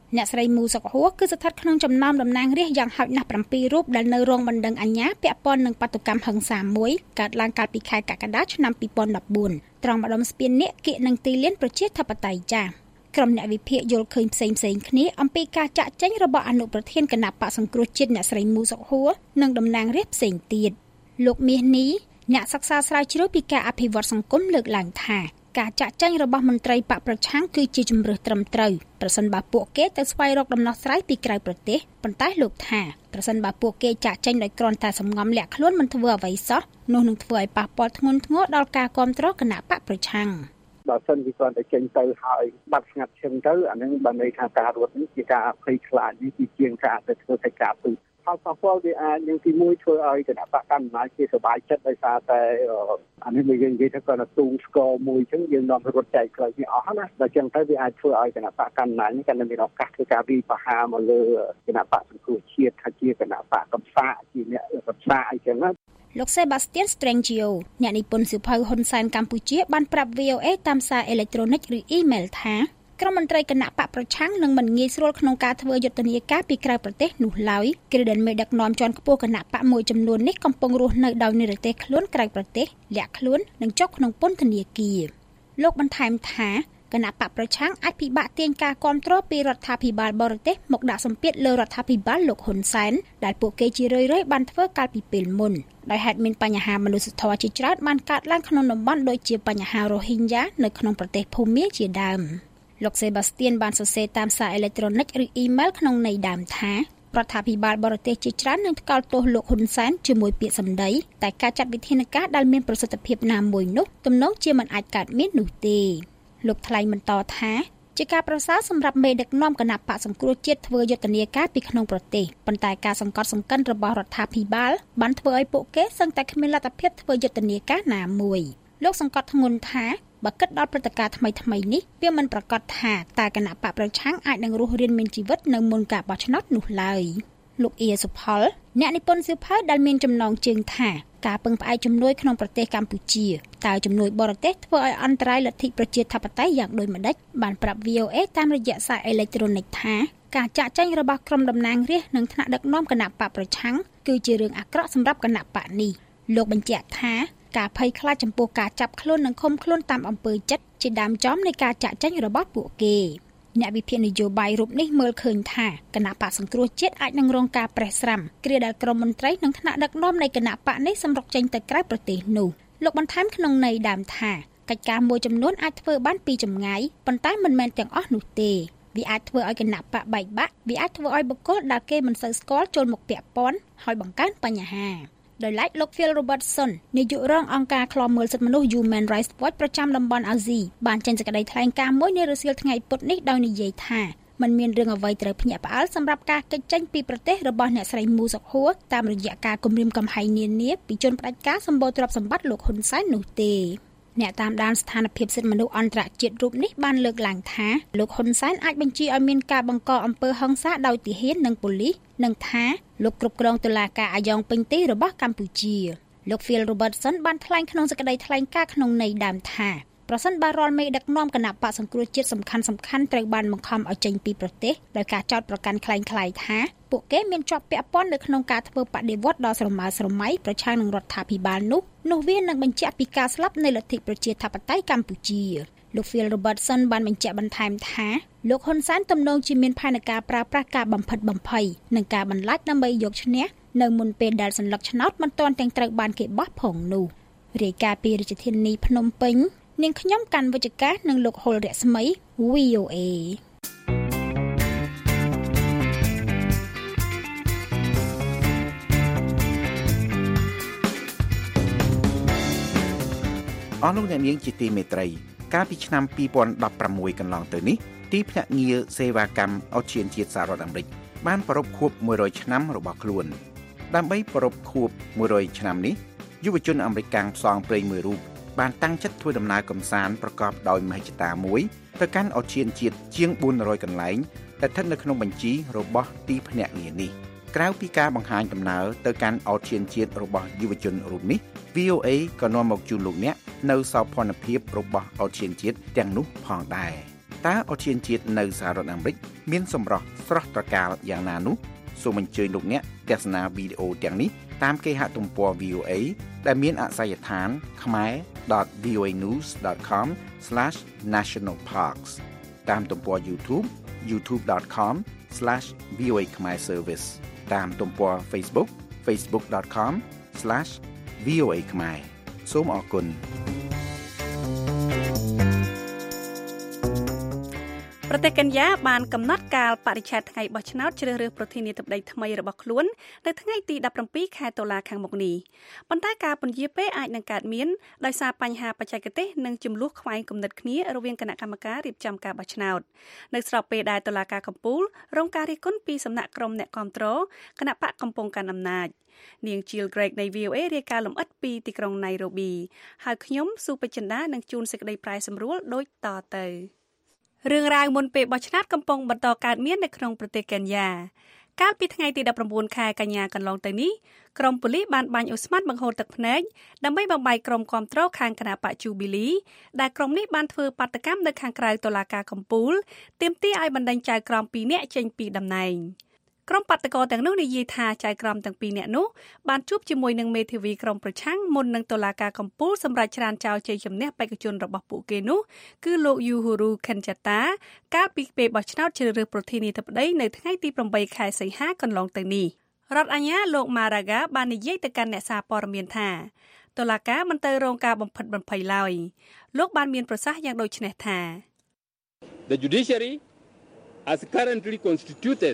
អ្នកស្រីមូសុកហួរគឺស្ថិតក្នុងចំណោមតំណាងរាស្ត្រយ៉ាងហោចណាស់7រូបដែលនៅរងបណ្ដឹងអាជ្ញាពាក់ព័ន្ធនឹងបាតុកម្មហិង្សាមួយកើតឡើងកាលពីខែកក្កដាឆ្នាំ2014ត្រង់ម្ដុំស្ពាននាគកៀកនឹងទីលានប្រជាធិបតេយ្យចាស់ក្រុមអ្នកវិភាគយល់ឃើញផ្សេងៗគ្នាអំពីការចាក់ចែងរបស់អនុប្រធានគណៈបក្សសង្គ្រោះជាតិអ្នកស្រីមូសុកហួរនិងតំណាងរាស្ត្រផ្សេងទៀតលោកមាសនេះអ្នកសិក្សាស្រាវជ្រាវពីការអភិវឌ្ឍសង្គមលើកឡើងថាការចាក់ចែងរបស់មន្ត្រីបកប្រឆាំងគឺជាជំរើសត្រឹមត្រូវប្រសិនបើពួកគេទៅស្វែងរកដំណោះស្រាយពីក្រៅប្រទេសប៉ុន្តែលោកថាប្រសិនបើពួកគេចាក់ចែងដោយគ្រាន់តែសំងំលាក់ខ្លួនមិនធ្វើអ្វីសោះនោះនឹងធ្វើឲ្យប៉ះពាល់ធ្ងន់ធ្ងរដល់ការគាំទ្រគណៈបកប្រឆាំងបើសិនជាគាត់ទៅចេញទៅហើយបាត់ស្ងាត់ឈឹងទៅអានឹងបានន័យថាការរត់នេះជាការភ័យខ្លាចនេះជាងការទៅធ្វើកិច្ចការពីផលប៉ះពាល់វាអាចនឹងទីមួយធ្វើឲ្យគណៈបកកណ្ដាលជាសบายចិត្តដោយសារតែអានេះយើងនិយាយថាគាត់ទូងស្គរមួយអញ្ចឹងយើងនាំរត់ចែកផ្លូវវាអស់ណាដល់ចឹងទៅវាអាចធ្វើឲ្យគណៈបកកណ្ដាលនេះកាន់តែមានឱកាសធ្វើការវិបហាមកលើគណៈបកសង្គ្រោះជាតិថាជាគណៈបកកំសាកជាអ្នករក្សាអីចឹងណាលោក Sebastian Strangio អ្នកនិពន្ធសៀវភៅហ៊ុនសែនកម្ពុជាបានប្រាប់ VOA តាមសារអេឡិចត្រូនិកឬអ៊ីមែលថាក្រុមមន្ត្រីគណៈបកប្រឆាំងនឹងមិនងាយស្រួលក្នុងការធ្វើយុទ្ធនាការពីក្រៅប្រទេសនោះឡើយគ្រាដែលមេដឹកនាំជាន់ខ្ពស់គណៈបកមួយចំនួននេះកំពុងរស់នៅដោយនិរទេសខ្លួនក្រៅប្រទេសលាក់ខ្លួននិងជាប់ក្នុងពន្ធនាគារលោកបន្ថែមថាគណៈបកប្រឆាំងអាចពិបាកទាញការគាំទ្រពីរដ្ឋាភិបាលបរទេសមកដាក់សម្ពាធលើរដ្ឋាភិបាលលោកហ៊ុនសែនដែលពួកគេជារឿយៗបានធ្វើកាលពីពេលមុនដោយហេតុមានបញ្ហាមនុស្សធម៌ជាច្រើនបានកើតឡើងក្នុងតំបន់ដូចជាបញ្ហារ៉ូហីញ៉ានៅក្នុងប្រទេសភូមាជាដើមលោក Sebastian បានសរសេរតាមសារអេឡិចត្រូនិកឬអ៊ីមែលក្នុងន័យដើមថារដ្ឋាភិបាលបរទេសជាច្រើននឹងថ្កោលទោសលោកហ៊ុនសែនជាមួយពាក្យសម្ដីតែការចាត់វិធានការដែលមានប្រសិទ្ធភាពណាមួយនោះទំនងជាមិនអាចកើតមាននោះទេលោកថ្លែងបន្តថាជាការប្រសើរសម្រាប់មេដឹកនាំគណៈបកសង្គ្រោះជាតិធ្វើយុទ្ធនាការពីក្នុងប្រទេសប៉ុន្តែការសង្កត់សង្កិនរបស់រដ្ឋាភិបាលបានធ្វើឲ្យពួកគេសឹងតែគ្មានលទ្ធភាពធ្វើយុទ្ធនាការណាមួយលោកសង្កត់ធ្ងន់ថាបើគិតដល់ព្រឹត្តិការណ៍ថ្មីៗនេះវាមិនប្រកាសថាតើគណៈបកប្រឆាំងអាចនឹងរស់រានមានជីវិតនៅមុនការបោះឆ្នោតនោះឡើយលោកអ៊ីសុផលអ្នកនិពន្ធសៀវភៅដែលមានចំណងជើងថាការពឹងផ្អែកជំនួយក្នុងប្រទេសកម្ពុជាតើជំនួយបរទេសធ្វើឲ្យអន្តរាយលទ្ធិប្រជាធិបតេយ្យយ៉ាងដូចម្តេចបានប្រាប់ VOA តាមរយៈសារអេឡិចត្រូនិកថាការចាក់ចែងរបស់ក្រុមតំណាងរាស្ត្រនិងថ្នាក់ដឹកនាំគណៈបកប្រឆាំងគឺជារឿងអាក្រក់សម្រាប់គណៈបកនេះលោកបញ្ជាក់ថាការភ័យខ្លាចចំពោះការចាប់ខ្លួននិងឃុំខ្លួនតាមអំពើចិត្តជាដើមចំនៃការចាក់ចែងរបស់ពួកគេអ្នកវិភាគនយោបាយរូបនេះមើលឃើញថាគណៈបកសង្គ្រោះជាតិអាចនឹងរងការប្រេះស្រាំគ្រាដែលក្រុមមន្ត្រីនិងថ្នាក់ដឹកនាំនៃគណៈបកនេះសម្រុកចេញទៅក្រៅប្រទេសនោះលោកបន្ថែមក្នុងន័យដើមថាកិច្ចការមួយចំនួនអាចធ្វើបានពីចម្ងាយប៉ុន្តែមិនមែនទាំងអស់នោះទេវាអាចធ្វើឲ្យគណៈបកបែកបាក់វាអាចធ្វើឲ្យបុគ្គលដែលគេមិនសូវស្គាល់ចូលមកពាក់ព័ន្ធហើយបង្កើនបញ្ហាដោយឡែកលោក Phil Robertson នាយករងអង្គការឃ្លាំមើលសិទ្ធិមនុស្ស Human Rights Watch ប្រចាំតំបន់អាស៊ីបានចេញសេចក្តីថ្លែងការណ៍មួយនារសៀលថ្ងៃពុធនេះដោយនិយាយថាมันមានរឿងអ្វីត្រូវភ្ញាក់ផ្អើលសម្រាប់ការគេចចេញពីប្រទេសរបស់អ្នកស្រីមូសុកហួរតាមរយៈការគំរាមកំហែងនានាពីជនផ្ដាច់ការសម្បូរទ្រព្យសម្បត្តិលោកហ៊ុនសែននោះទេអ្នកតាមដានស្ថានភាពសិទ្ធិមនុស្សអន្តរជាតិរូបនេះបានលើកឡើងថាលោកហ៊ុនសែនអាចបញ្ជាឲ្យមានការបង្កអំពើហិង្សាដោយទាហាននិងប៉ូលីសនិងថាលោកគ្រប់គ្រងតុលាការអាយ៉ងពេញទីរបស់កម្ពុជាលោក Phil Robertson បានថ្លែងក្នុងសេចក្តីថ្លែងការណ៍ក្នុងន័យដើមថាប្រសិនបើរាល់មេដឹកនាំគណៈបកសង្គ្រោះជាតិសំខាន់ៗត្រូវបានបង្ខំឲ្យចេញពីប្រទេសដោយការចោទប្រកាន់ក្លែងក្លាយថាពួកគេមានជាប់ពាក់ព័ន្ធនៅក្នុងការធ្វើបដិវត្តន៍ដ៏ស្រមើស្រមៃប្រឆាំងនឹងរដ្ឋាភិបាលនោះវានឹងបញ្ជាក់ពីការស្លាប់នៃលទ្ធិប្រជាធិបតេយ្យកម្ពុជាលោក Phil Robertson បានបញ្ជាក់បន្ថែមថាលោកហ៊ុនសែនទំនងជាមានផែនការប្រើប្រាស់ការបំផិតបំភ័យនិងការបន្លាចដើម្បីយកឈ្នះនៅមុនពេលដែលសន្លឹកឆ្នោតមិនទាន់ទាំងត្រូវបានគេបោះផងនោះរាយការណ៍ពីរាជធានីភ្នំពេញនាងខ្ញុំកាន់វិជ្ជការនិងលោកហុលរស្មី VOA អស់លោកអ្នកនាងជាទីមេត្រីកាលពីឆ្នាំ2016កន្លងទៅនេះទីភ្នាក់ងារសេវាកម្មអូសៀនជាតិសហរដ្ឋអាមេរិកបានប្រារព្ធខួប100ឆ្នាំរបស់ខ្លួនដើម្បីប្រារព្ធខួប100ឆ្នាំនេះយុវជនអាមេរិកកាំងផ្សងព្រេងមួយរូបបានតាំងចិត្តធ្វើដំណើរកម្សាន្តប្រកបដោយមហិច្ឆតាមួយទៅកាន់អូសៀនជាតិជាង400កន្លែងដែលស្ថិតនៅក្នុងបញ្ជីរបស់ទីភ្នាក់ងារនេះក្រៅពីការបង្ហាញដំណើរទៅកាន់អូសៀនជាតិរបស់យុវជនរូបនេះ VOA ក៏នាំមកជូនលោកអ្នកនៅសោភ័ណភាពរបស់អូសៀនជាតិទាំងនោះផងដែរតើឧទ្យានជាតិនៅសហរដ្ឋអាមេរិកមានសម្រស់ស្រស់ត្រកាលយ៉ាងណានោះសូមអញ្ជើញលោកអ្នកទស្សនាវីដេអូទាំងនេះតាមគេហទំព័រ VOA ដែលមានអាសយដ្ឋាន khmer.voanews.com/nationalparks តាមទំព័រ YouTube youtube.com/VOA Khmer Service តាមទំព័រ Facebook facebook.com/VOA Khmer សូមអរគុណប្រទេសកេនយ៉ាបានកំណត់កាលបរិច្ឆេទថ្ងៃបោះឆ្នោតជ្រើសរើសប្រធានាធិបតីថ្មីរបស់ខ្លួននៅថ្ងៃទី17ខែតុលាខាងមុខនេះប៉ុន្តែការពន្យាពេលអាចនឹងកើតមានដោយសារបញ្ហាបច្ចេកទេសនិងចំនួនខ្វែងគំនិតគ្នារវាងគណៈកម្មការរៀបចំការបោះឆ្នោតនៅស្របពេលដែលតុលាការកំពូលរងការរិះគន់ពីសំណាក់ក្រុមអ្នកគាំទ្រគណៈបកកំពុងកាន់អំណាចនាង Jill Craig នៃ VOA រាយការណ៍លម្អិតពីទីក្រុង Nairobi ហើយខ្ញុំស៊ូពេជ្រចិន្តានឹងជួនសេចក្តីប្រាយសម្រួលដូចតទៅរឿងរ៉ាវមុនពេលបោះឆ្នោតកំពុងបន្តកើតមាននៅក្នុងប្រទេសកេនយ៉ាកាលពីថ្ងៃទី19ខែកញ្ញាកន្លងទៅនេះក្រុមប៉ូលីសបានបាញ់អូស្មန်បង្ហូរទឹកភ្នែកដើម្បីបំបីក្រុមគាំទ្រខាងគណបក Jubilee ដែលក្រុមនេះបានធ្វើបាតកម្មនៅខាងក្រៅតុលាការកំពូលទាមទារឲ្យបណ្តេញចៅក្រម2នាក់ចេញពីតំណែងក្រុមបាតកោទាំងនោះនិយាយថាចៅក្រមទាំងពីរនាក់នោះបានជួបជាមួយនឹងមេធាវីក្រុមប្រឆាំងមុននឹងតុលាការកំពូលសម្រាប់ច្រានចោលជ័យជំនះបេក្ខជនរបស់ពួកគេនោះគឺលោក Uhuru Kenyatta កាលពីពេលបោះឆ្នោតជ្រើសរើសប្រធានាធិបតីនៅថ្ងៃទី8ខែសីហាកន្លងទៅនេះរដ្ឋអាជ្ញាលោក Maraga បាននិយាយទៅកាន់អ្នកសារព័ត៌មានថាតុលាការមិនទៅរងការបំផិតបំភ័យឡើយលោកបានមានប្រសាសន៍យ៉ាងដូចនេះថា The judiciary as currently constituted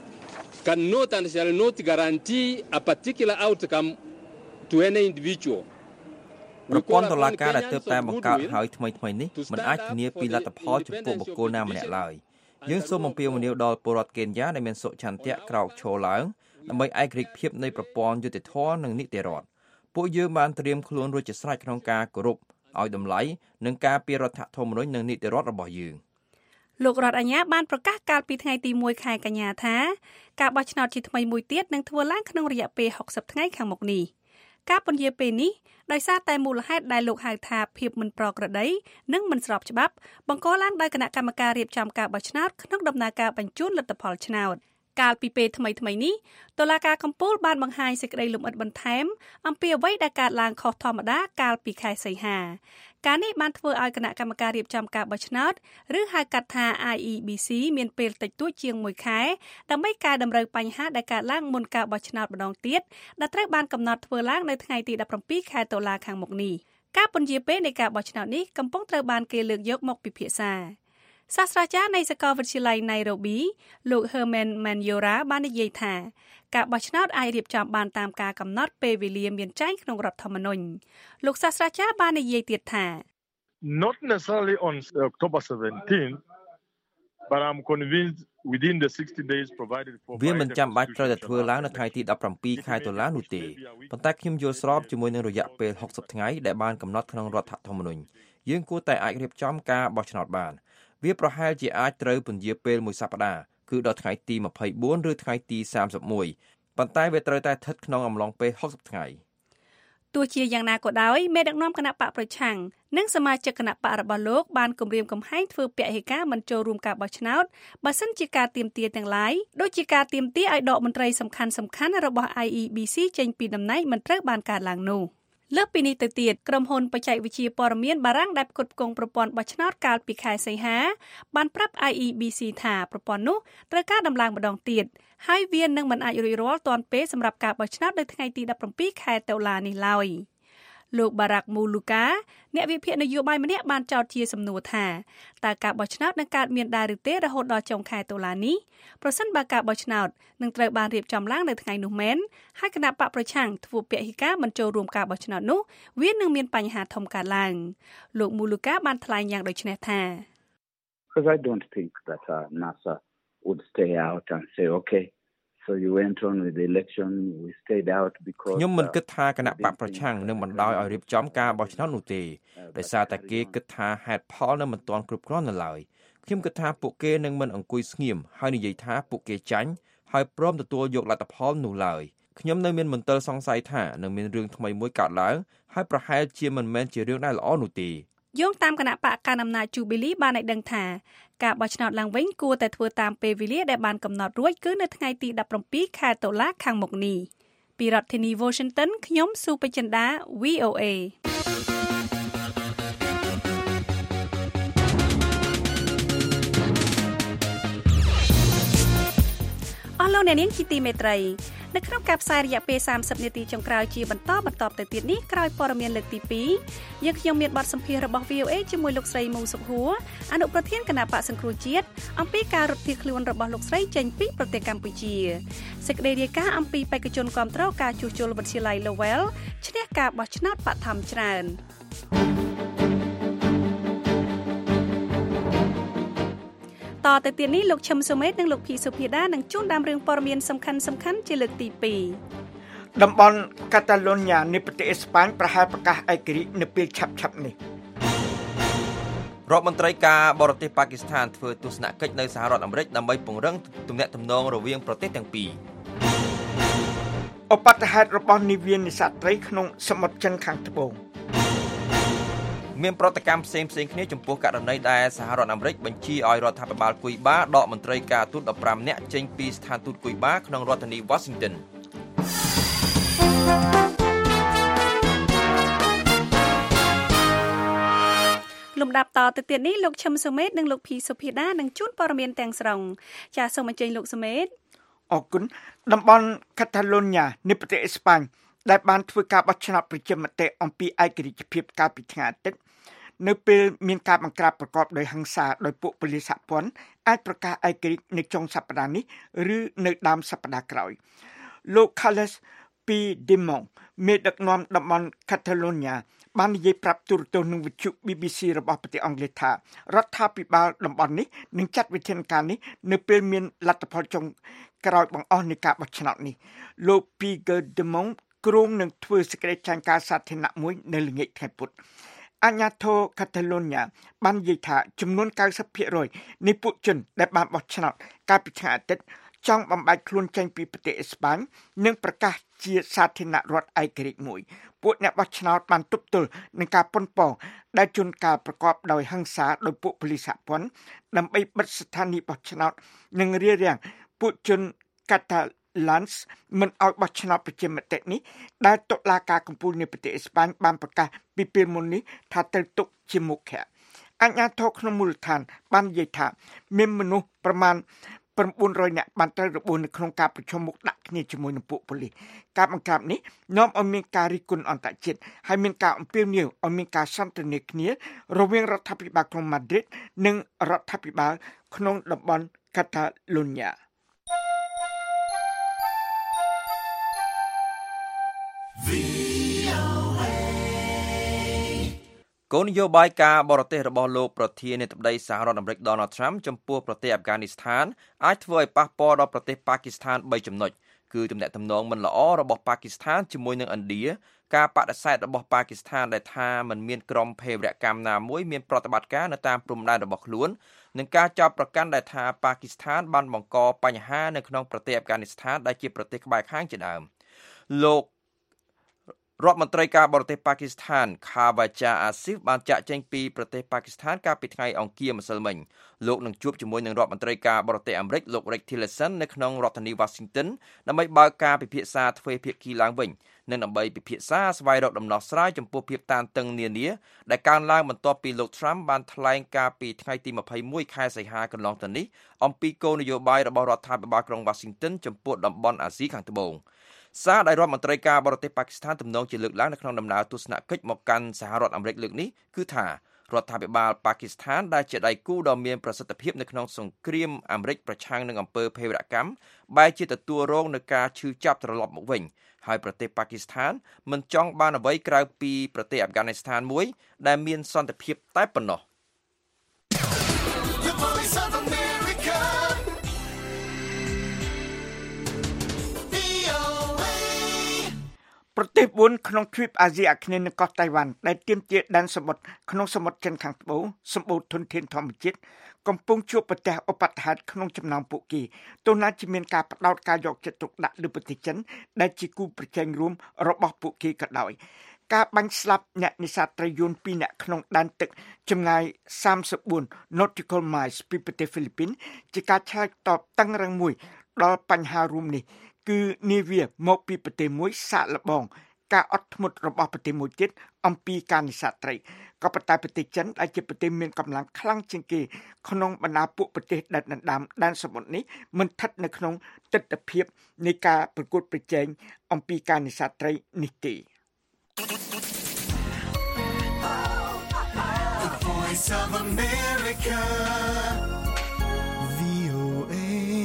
cannot and shall not guarantee a particular outcome to any individual ប្រព័ន្ធតុលាការដែលទើបតែបង្កើតហើយថ្មីនេះមិនអាចធានាពីលទ្ធផលចំពោះបុគ្គលណាម្នាក់ឡើយយើងសូមអំពាវនាវដល់ពលរដ្ឋកេនយ៉ាដែលមានសុឆន្ទៈក្រោកឈរឡើងដើម្បីឯករាជ្យភាពនៃប្រព័ន្ធយុត្តិធម៌និងនីតិរដ្ឋពួកយើងបានត្រៀមខ្លួនរួចជាស្រេចក្នុងការគោរពឲ្យតម្លៃនិងការពាររដ្ឋធម្មនុញ្ញនិងនីតិរដ្ឋរបស់យើងលោករដ្ឋអាជ្ញាបានប្រកាសកាលពីថ្ងៃទី1ខែកញ្ញាថាការបោះឆ្នោតជាថ្មីមួយទៀតនឹងធ្វើឡើងក្នុងរយៈពេល60ថ្ងៃខាងមុខនេះការពន្យាពេលនេះដោយសារតែមូលហេតុដែលលោកហៅថាភាពមិនប្រក្រតីនិងមិនស្របច្បាប់បង្កឡើងដោយគណៈកម្មការរៀបចំការបោះឆ្នោតក្នុងដំណើរការបញ្ជូនលទ្ធផលឆ្នោតកាលពីពេលថ្មីនេះតុលាការកំពូលបានបង្ហាញសេចក្តីលម្អិតបន្ថែមអំពីអ្វីដែលកើតឡើងខុសធម្មតាកាលពីខែសីហាការនេះបានធ្វើឲ្យគណៈកម្មការរៀបចំការបោះឆ្នោតឬហៅកាត់ថា IEBC មានពេលតិចតួចជាង1ខែដើម្បីកែតម្រូវបញ្ហាដែលកើតឡើងមុនការបោះឆ្នោតម្ដងទៀតដែលត្រូវបានកំណត់ធ្វើឡើងនៅថ្ងៃទី17ខែតុលាខាងមុខនេះការពន្យាពេលនៃការបោះឆ្នោតនេះកំពុងត្រូវបានគេលើកយកមកពិភាក្សាសាស្ត្រាចារ្យនៃសាកលវិទ្យាល័យ Nairobi លោក Herman Manyora បាននិយាយថាការបោះឆ្នោតអាចរៀបចំបានតាមការកំណត់ពេលវេលាមានចែងក្នុងរដ្ឋធម្មនុញ្ញលោកសាស្ត្រាចារ្យបាននិយាយទៀតថា Not necessarily on October 17th but I'm convinced within the 60 days provided for វាមិនចាំបាច់ត្រូវតែធ្វើឡើងនៅថ្ងៃទី17ខែតុលានោះទេប៉ុន្តែខ្ញុំយល់ស្របជាមួយនឹងរយៈពេល60ថ្ងៃដែលបានកំណត់ក្នុងរដ្ឋធម្មនុញ្ញយើងគួរតែអាចរៀបចំការបោះឆ្នោតបានវាប្រហែលជាអាចត្រូវពន្យាពេលមួយសប្តាហ៍គឺដល់ថ្ងៃទី24ឬថ្ងៃទី31ប៉ុន្តែវាត្រូវតែស្ថិតក្នុងអំឡុងពេល60ថ្ងៃទោះជាយ៉ាងណាក៏ដោយមេដឹកនាំគណៈបកប្រឆាំងនិងសមាជិកគណៈបករបស់លោកបានគម្រាមកំហែងធ្វើពហិការមិនចូលរួមការបោះឆ្នោតបើសិនជាការទាមទារទាំងឡាយដូចជាការទាមទារឲ្យដកមន្ត្រីសំខាន់របស់ IEBC ចេញពីតំណែងមិនត្រូវបានកើតឡើងនោះលើសពីនេះទៅទៀតក្រុមហ៊ុនបច្ចេកវិទ្យាព័ត៌មានបារាំងដែលផ្គត់ផ្គង់ប្រព័ន្ធបោះឆ្នោតកាលពីខែសីហាបានប្រាប់ IEBC ថាប្រព័ន្ធនោះត្រូវការដំឡើងម្ដងទៀតហើយវានឹងមិនអាចរួចរាល់ទាន់ពេលសម្រាប់ការបោះឆ្នោតនៅថ្ងៃទី17ខែតុលានេះឡើយលោក Barack Muluka អ្នកវិភាគនយោបាយម្នាក់បានចោទជាសំណួរថាតើការបោះឆ្នោតនឹងកើតមានដែរឬទេរហូតដល់ចុងខែតុលានេះប្រសិនបើការបោះឆ្នោតនឹងត្រូវបានរៀបចំឡើងនៅថ្ងៃនោះមែនហើយគណៈបកប្រឆាំងធ្វើពហិការមិនចូលរួមការបោះឆ្នោតនោះវានឹងមានបញ្ហាធំកើតឡើងលោក Muluka បានថ្លែងយ៉ាងដូចនេះថា Because I don't think that NASA would stay out and say okay so you went on with the election we stayed out because ខ្ញុំមិនគិតថាគណៈបកប្រឆាំងនឹងបណ្ដោយឲ្យរៀបចំការបោះឆ្នោតនោះទេដោយសារតែគេគិតថាហេតុផលនៅមិនទាន់គ្រប់គ្រាន់នៅឡើយខ្ញុំគិតថាពួកគេនឹងមិនអង្គុយស្ងៀមហើយនិយាយថាពួកគេចាញ់ហើយព្រមទទួលយកលទ្ធផលនោះឡើយខ្ញុំនៅមានមន្ទិលសង្ស័យថានឹងមានរឿងថ្មីមួយកើតឡើងហើយប្រហែលជាមិនមែនជារឿងដែលល្អនោះទេយោងតាមគណៈបកកណ្ដាលអំណាច Jubilee បានឲ្យដឹងថាការបោះឆ្នោតឡើងវិញគួរតែធ្វើតាមពេលវេលាដែលបានកំណត់រួចគឺនៅថ្ងៃទី17ខែតុលាខាងមុខនេះពីរដ្ឋធានី Washington ខ្ញុំស៊ូបចិន្តា VOAអស់លោកអ្នកនាងជាទីមេត្រីនៅក្នុងការផ្សាយរយៈពេល30នាទីចុងក្រោយជាបន្តទៅទៀតនេះក្រោយព័ត៌មានលើកទី2យើងខ្ញុំមានបទសម្ភាសន៍របស់ VOA ជាមួយលោកស្រីមូសុខហួរអនុប្រធានគណៈបកសង្គ្រោះជាតិអំពីការរត់ភៀសខ្លួនរបស់លោកស្រីចេញពីប្រទេសកម្ពុជាសេចក្តីរាយការណ៍អំពីបេក្ខជនគាំទ្រការជួសជុលវិទ្យាល័យ Lowell ឈ្នះការបោះឆ្នោតបឋមច្រើនតទៅទៀតនេះលោកឈឹមសុមេតនិងលោកភីសុភាដានឹងជួនដើមរឿងព័ត៌មានសំខាន់ជាលើកទី2 តំបន់កាតាឡូញ៉ានៃប្រទេសអេស្ប៉ាញប្រហែលប្រកាសឯករាជ្យនៅពេលឆាប់នេះរដ្ឋមន្ត្រីការបរទេសប៉ាគីស្ថានធ្វើទស្សនកិច្ចនៅសហរដ្ឋអាមេរិកដើម្បីពង្រឹងទំនាក់ទំនងរវាងប្រទេសទាំងពីរឧបទ្ទហេតុរបស់នាវានេសាទត្រីក្នុងសមុទ្រចិនខាងត្បូងមានប្រតិកម្មផ្សេងគ្នាចំពោះករណីដែលសហរដ្ឋអាមេរិកបញ្ជាឲ្យរដ្ឋាភិបាលគុយបាដកមន្ត្រីការទូត15នាក់ចេញពីស្ថានទូតគុយបាក្នុងរដ្ឋធានី Washington លំដាប់តទៅទៀតនេះលោកឈឹមសុមេតនិងលោកភីសុភាដានឹងជួនព័ត៌មានទាំងស្រុងចាសសូមអញ្ជើញលោកសុមេតអរគុណតំបន់កាតាឡូញ៉ានៃប្រទេសអេស្ប៉ាញដែលបានធ្វើការបោះឆ្នោតប្រជាមតិអំពីឯករាជ្យភាពកាលពីថ្ងៃអាទិត្យនៅពេលមានការបង្ក្រាបប្រកបដោយហិង្សាដោយពួកប៉ូលីសសហព័ន្ធអាចប្រកាសឯករាជ្យនៅចុងសប្តាហ៍នេះឬនៅដើមសប្តាហ៍ក្រោយលោក Carles Puigdemont មេដឹកនាំតំបន់ Catalonia បាននិយាយប្រាប់ទូរទស្សន៍នឹងវិទ្យុ BBC របស់ប្រទេសអង់គ្លេសថារដ្ឋាភិបាលតំបន់នេះនឹងចាត់វិធានការនេះនៅពេលមានលទ្ធផលចុងក្រោយបង្អស់នៃការបោះឆ្នោតនេះលោក Puigdemont គ្រោងនឹងធ្វើសេចក្តីចាញ់ការសាធារណៈមួយនៅល្ងាចថ្ងៃពុធអាជ្ញាធរកាតាឡូញ៉ាបាននិយាយថាចំនួន 90% នៃពួកជនដែលបានបោះឆ្នោតកាលពីថ្ងៃអាទិត្យចង់បំបែកខ្លួនចេញពីប្រទេសអេស្ប៉ាញនិងប្រកាសជាសាធារណរដ្ឋឯករាជ្យមួយពួកអ្នកបោះឆ្នោតបានទប់ទល់នឹងការប៉ុនប៉ងដែលជួនកាលប្រកបដោយហិង្សាដោយពួកប៉ូលីសសហព័ន្ធដើម្បីបិទស្ថានីយ៍បោះឆ្នោតនិងរារាំងពួកជនកាតាLance មិនឲ្យបោះឆ្នោតប្រជាមតិនេះដែលតុលាការកំពូលនៃប្រទេសអេស្ប៉ាញបានប្រកាសពីពេលមុននេះថាត្រូវទុកជាមុខៈអាជ្ញាធរក្នុងមូលដ្ឋានបាននិយាយថាមានមនុស្សប្រមាណ900នាក់បានត្រូវរបួសនៅក្នុងការប្រជុំមុខដាក់គ្នាជាមួយនឹងពួកប៉ូលីសការបង្ក្រាបនេះនាំឲ្យមានការរិះគន់អន្តរជាតិហើយមានការអំពាវនាវឲ្យមានការសន្ទនាគ្នារវាងរដ្ឋាភិបាលក្រុងម៉ាឌ្រីតនិងរដ្ឋាភិបាលក្នុងតំបន់កាតាឡូញ៉ាគោលនយោបាយការបរទេសរបស់លោកប្រធានាធិបតីសហរដ្ឋអាមេរិក Donald Trump ចំពោះប្រទេសអាហ្វហ្គានីស្ថានអាចធ្វើឲ្យប៉ះពាល់ដល់ប្រទេសប៉ាគីស្ថាន3ចំណុចគឺទំនាក់ទំនងមិនល្អរបស់ប៉ាគីស្ថានជាមួយនឹងឥណ្ឌាការបដិសេធរបស់ប៉ាគីស្ថានដែលថាមិនមានក្រុមភេរវកម្មណាមួយមានប្រតិបត្តិការនៅតាមព្រំដែនរបស់ខ្លួននិងការចោទប្រកាន់ដែលថាប៉ាគីស្ថានបានបង្កបញ្ហានៅក្នុងប្រទេសអាហ្វហ្គានីស្ថានដែលជាប្រទេសក្បែរខាងជាដើមលោករដ្ឋមន្ត្រីការបរទេសប៉ាគីស្ថាន Khawaja Asif បានចាក់ចេញពីប្រទេសប៉ាគីស្ថានកាលពីថ្ងៃអង្គារម្សិលមិញលោកនឹងជួបជាមួយនឹងរដ្ឋមន្ត្រីការបរទេសអាមេរិកលោក Rex Tillerson នៅក្នុងរដ្ឋធានី Washington ដើម្បីបើកការពិភាក្សាទ្វេភាគីឡើងវិញនិងដើម្បីពិភាក្សាស្វែងរកដំណោះស្រាយចំពោះភាពតានតឹងនានាដែលកើនឡើងបន្ទាប់ពីលោក Trump បានថ្លែងការពីថ្ងៃទី21ខែសីហាកន្លងទៅនេះអំពីគោលនយោបាយរបស់រដ្ឋាភិបាលក្រុង Washington ចំពោះតំបន់អាស៊ីខាងត្បូងសារដែលរដ្ឋមន្ត្រីការបរទេសប៉ាគីស្ថានទំនងជាលើកឡើងនៅក្នុងដំណើរទស្សនកិច្ចមកកាន់សហរដ្ឋអាមេរិកលើកនេះគឺថារដ្ឋាភិបាលប៉ាគីស្ថានដែលជាដៃគូដ៏មានប្រសិទ្ធភាពនៅក្នុងសង្គ្រាមអាមេរិកប្រឆាំងនឹងអំពើភេរវកម្មបែរជាទទួលរងនឹងការឈឺចាប់ត្រឡប់មកវិញហើយប្រទេសប៉ាគីស្ថានមិនចង់បានអ្វីក្រៅពីប្រទេសអាហ្វហ្គានីស្ថានមួយដែលមានសន្តិភាពតែប៉ុណ្ណោះប្រទេស4ក្នុងទ្វីបអាស៊ីអាគ្នេយ៍និងកោះតៃវ៉ាន់ដែលទាមទារដែនសមុទ្រក្នុងសមុទ្រចិនខាងត្បូងសម្បូរធនធានធម្មជាតិកំពុងជួបប្រទះឧបទ្ទហេតុក្នុងចំណោមពួកគេទោះណាជាមានការផ្ដោតការយកចិត្តទុកដាក់លើប្រទេសចិនដែលជាគូប្រជែងរួមរបស់ពួកគេក៏ដោយការបាញ់ស្លាប់អ្នកនេសាទត្រីយួន2នាក់ក្នុងដែនទឹកចម្ងាយ34 nautical miles ពីប្រទេសហ្វីលីពីនជាការឆ្លើយតបតឹងរឹងមួយដល់បញ្ហារួមនេះគឺនាវាមកពីប្រទេសមួយសាកល្បងការអត់ធ្មត់របស់ប្រទេសមួយទៀតអំពីការនេសាទត្រីក៏ប៉ុន្តែប្រទេសចិនដែលជាប្រទេសមានកម្លាំងខ្លាំងជាងគេក្នុងបណ្ដាពួកប្រទេសដែនដណ្ដើមដែនសមុទ្រនេះមិនស្ថិតនៅក្នុងទិដ្ឋភាពនៃការប្រកួតប្រជែងអំពីការនេសាទត្រីនេះទេ The Voice of America VOA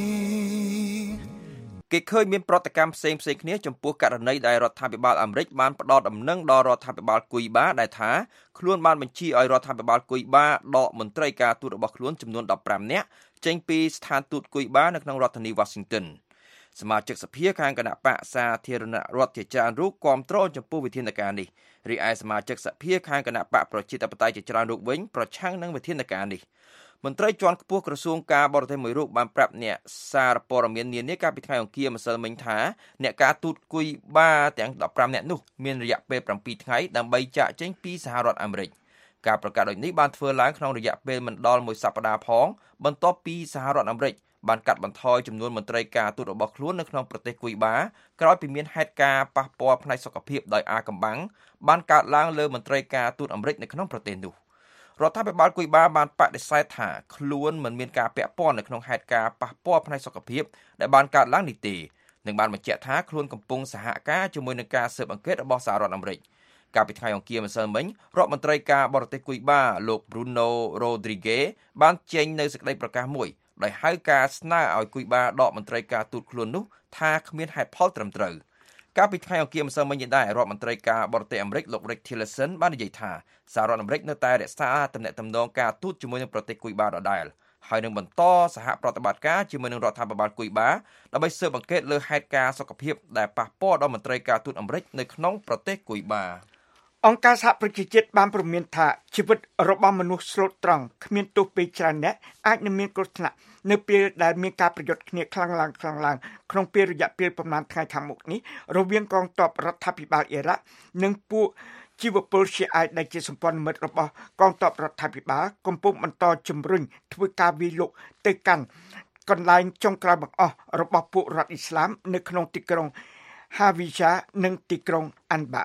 គេឃើញមានប្រតិកម្មផ្សេងៗគ្នាចំពោះករណីដែលរដ្ឋាភិបាលអាមេរិកបានផ្តល់ដំណឹងដល់រដ្ឋាភិបាលគុយបាដែលថាខ្លួនបានបញ្ជាឲ្យរដ្ឋាភិបាលគុយបាដកមន្ត្រីការទូតរបស់ខ្លួនចំនួន15នាក់ចេញពីស្ថានទូតគុយបានៅក្នុងរដ្ឋធានី Washington សមាជិកសភាខាងគណៈបកសាធារណរដ្ឋជាច្រើនរូបគាំទ្រចំពោះវិធានការនេះរីឯសមាជិកសភាខាងគណៈបកប្រជាធិបតេយ្យជាច្រើនរូបវិញប្រឆាំងនឹងវិធានការនេះមន្ត្រីជាន់ខ្ពស់ក្រសួងការបរទេសមួយរូបបានប្រាប់អ្នកសារព័ត៌មាននានាកាលពីថ្ងៃអង្គារម្សិលមិញថាអ្នកការទូតគុយបាទាំង15នាក់នោះមានរយៈពេល7ថ្ងៃដើម្បីចាកចេញពីសហរដ្ឋអាមេរិកការប្រកាសដូចនេះបានធ្វើឡើងក្នុងរយៈពេលមិនដល់មួយសប្តាហ៍ផងបន្ទាប់ពីសហរដ្ឋអាមេរិកបានកាត់បន្ថយចំនួនមន្ត្រីការទូតរបស់ខ្លួននៅក្នុងប្រទេសគុយបាក្រោយពីមានហេតុការណ៍ប៉ះពាល់ផ្នែកសុខភាពដោយអាថ៌កំបាំងបានកើតឡើងលើមន្ត្រីការទូតអាមេរិកនៅក្នុងប្រទេសនោះរដ្ឋាភិបាលគុយបាបានបដិសេធថាខ្លួនមិនមានការពាក់ព័ន្ធនៅក្នុងហេតុការណ៍ប៉ះពាល់ផ្នែកសុខភាពដែលបានកើតឡើងនេះទេនិងបានបញ្ជាក់ថាខ្លួនកំពុងសហការជាមួយនឹងការស៊ើបអង្កេតរបស់សហរដ្ឋអាមេរិកកាលពីថ្ងៃអង្គារម្សិលមិញរដ្ឋមន្ត្រីការបរទេសគុយបាលោក Bruno Rodriguez បានចេញនៅសេចក្តីប្រកាសមួយដោយហៅការស្នើឲ្យគុយបាដកមន្ត្រីការទូតខ្លួននោះថាគ្មានហេតុផលត្រឹមត្រូវកាលពីថ្ងៃអង្គារម្សិលមិញនេះដែររដ្ឋមន្ត្រីការបរទេសអាមេរិកលោក Rex Tillerson បាននិយាយថាសហរដ្ឋអាមេរិកនៅតែរក្សាទំនាក់ទំនងការទូតជាមួយនឹងប្រទេសគុយបាដដែលហើយនឹងបន្តសហប្រតិបត្តិការជាមួយនឹងរដ្ឋាភិបាលគុយបាដើម្បីស៊ើបអង្កេតលើហេតុការណ៍សុខភាពដែលប៉ះពាល់ដល់មន្ត្រីការទូតអាមេរិកនៅក្នុងប្រទេសគុយបាអង្គការសហប្រជាជាតិបានព្រមានថាជីវិតរបស់មនុស្សស្លូតត្រង់គ្មានទោសពេលច្រើនអ្នកអាចនឹងមានគ្រោះថ្នាក់នៅពេលដែលមានការប្រយុទ្ធគ្នាខ្លាំងឡើងក្នុងពេលរយៈពេលប្រមាណថ្ងៃខាងមុខនេះរវាងកងទ័ពរដ្ឋាភិបាលអ៊ីរ៉ាក់និងពួកជីវពលឈីអែតដែលជាសម្ព័ន្ធមិត្តរបស់កងទ័ពរដ្ឋាភិបាលកំពុងបន្តជំរុញធ្វើការវាយលុកទៅកាន់កន្លែងចុងក្រោយបង្អស់របស់ពួករដ្ឋអ៊ីស្លាមនៅក្នុងទីក្រុង Hawija និងទីក្រុង Anbar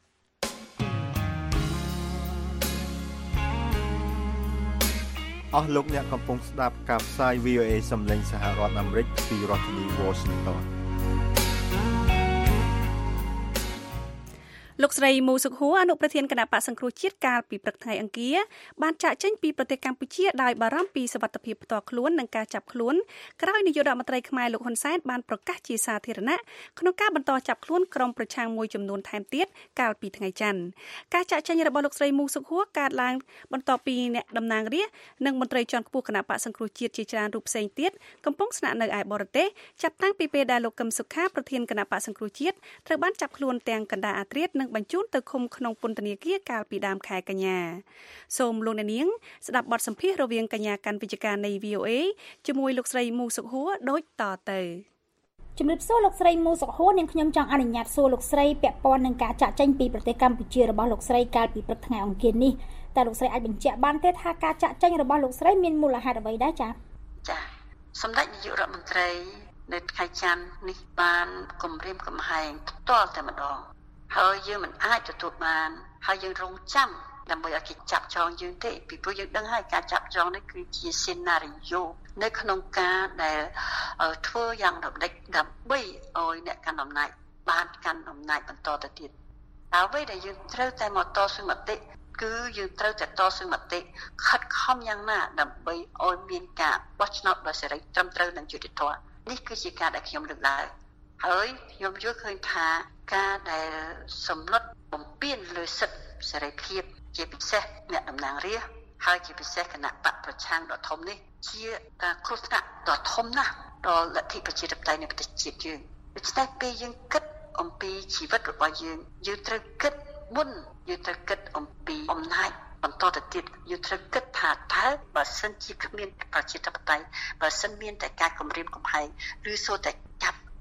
អស់លោកអ្នកកំពុងស្ដាប់ការផ្សាយ VOA សំឡេងសហរដ្ឋអាមេរិកពីរដ្ឋធានី Washington លោកស្រីមូសុខួរអនុប្រធានគណៈបក្សសង្គ្រោះជាតិកាលពីព្រឹកថ្ងៃអង្គារបានចាកចេញពីប្រទេសកម្ពុជាដោយបារម្ភពីសុវត្ថិភាពផ្ទាល់ខ្លួននិងការចាប់ខ្លួនក្រោយនាយករដ្ឋមន្ត្រីខ្មែរលោកហ៊ុនសែនបានប្រកាសជាសាធារណៈក្នុងការបន្តចាប់ខ្លួនក្រុមប្រឆាំងមួយចំនួនថែមទៀតកាលពីថ្ងៃច័ន្ទការចាកចេញរបស់លោកស្រីមូសុខួរកើតឡើងបន្ទាប់ពីអ្នកតំណាងរាស្ត្រនិងមន្ត្រីជាន់ខ្ពស់គណៈបក្សសង្គ្រោះជាតិជាច្រើនរូបផ្សេងទៀតកំពុងស្នាក់នៅឯបរទេសចាប់តាំងពីពេលដែលលោកកឹមសុខាប្រធានគណៈបក្សសង្គ្រោះជាតិត្រូវបានចាប់ខ្លួនទាំងកណ្ដាលអាធ្រាត្រនិងបញ្ជូនទៅឃុំក្នុងពន្ធនាគារកាលពីដើមខែកញ្ញាសូមលោកអ្នកនាងស្ដាប់បទសម្ភាសន៍រវាងកញ្ញាកាន់វិជ្ជការនៃ VOA ជាមួយលោកស្រីមូសុខួរដូចតទៅជំរាបសួរលោកស្រីមូសុខួរនាងខ្ញុំចង់អនុញ្ញាតសួរលោកស្រីពាក់ព័ន្ធនឹងការចាក់ចេញពីប្រទេសកម្ពុជារបស់លោកស្រីកាលពីព្រឹកថ្ងៃអង្គារនេះតើលោកស្រីអាចបញ្ជាក់បានទេថាការចាក់ចេញរបស់លោកស្រីមានមូលហេតុអ្វីដែរចា៎ចា៎សម្ដេចនាយករដ្ឋមន្ត្រីនៅថ្ងៃច័ន្ទនេះបានគម្រាមកំហែងផ្ទាល់តែម្ដងហើយយើងមិនអាចទទួលបានហើយយើងរងចាំដើម្បីឲ្យគេចាប់ចងយើងទេពីព្រោះយើងដឹងហើយការចាប់ចងនេះគឺជា scenario នៅក្នុងការដែលធ្វើយ៉ាងរំដេចដើម្បីឲ្យអ្នកកាន់អំណាចបានកាន់អំណាចបន្តទៅទៀតអ្វីដែលយើងត្រូវតែមកតស៊ូមតិគឺយើងត្រូវតែតស៊ូមតិខិតខំយ៉ាងណាដើម្បីឲ្យមានការបោះឆ្នោតដោយសេរីត្រឹមត្រូវនិងយុត្តិធម៌នេះគឺជាការដែលខ្ញុំលើកឡើងហើយខ្ញុំយល់ឃើញថាការដែលសម្លុតបំពានលើសិទ្ធិសេរីភាពជាពិសេសអ្នកតំណាងរាស្ត្រហើយជាពិសេសគណៈបកប្រឆាំងដ៏ធំនេះជាការគ្រោះថ្នាក់ដ៏ធំណាស់ដល់លទ្ធិប្រជាធិបតេយ្យនៃប្រទេសជាតិយើងដូច្នេះពេលយើងគិតអំពីជីវិតរបស់យើងត្រូវគិតមុនយើងត្រូវគិតអំពីអំណាចបន្តទៅទៀតយើងត្រូវគិតថាតើបើសិនជាគ្មានប្រជាធិបតេយ្យបើសិនមានតែការគំរាមកំហែងឬសូតែចាប់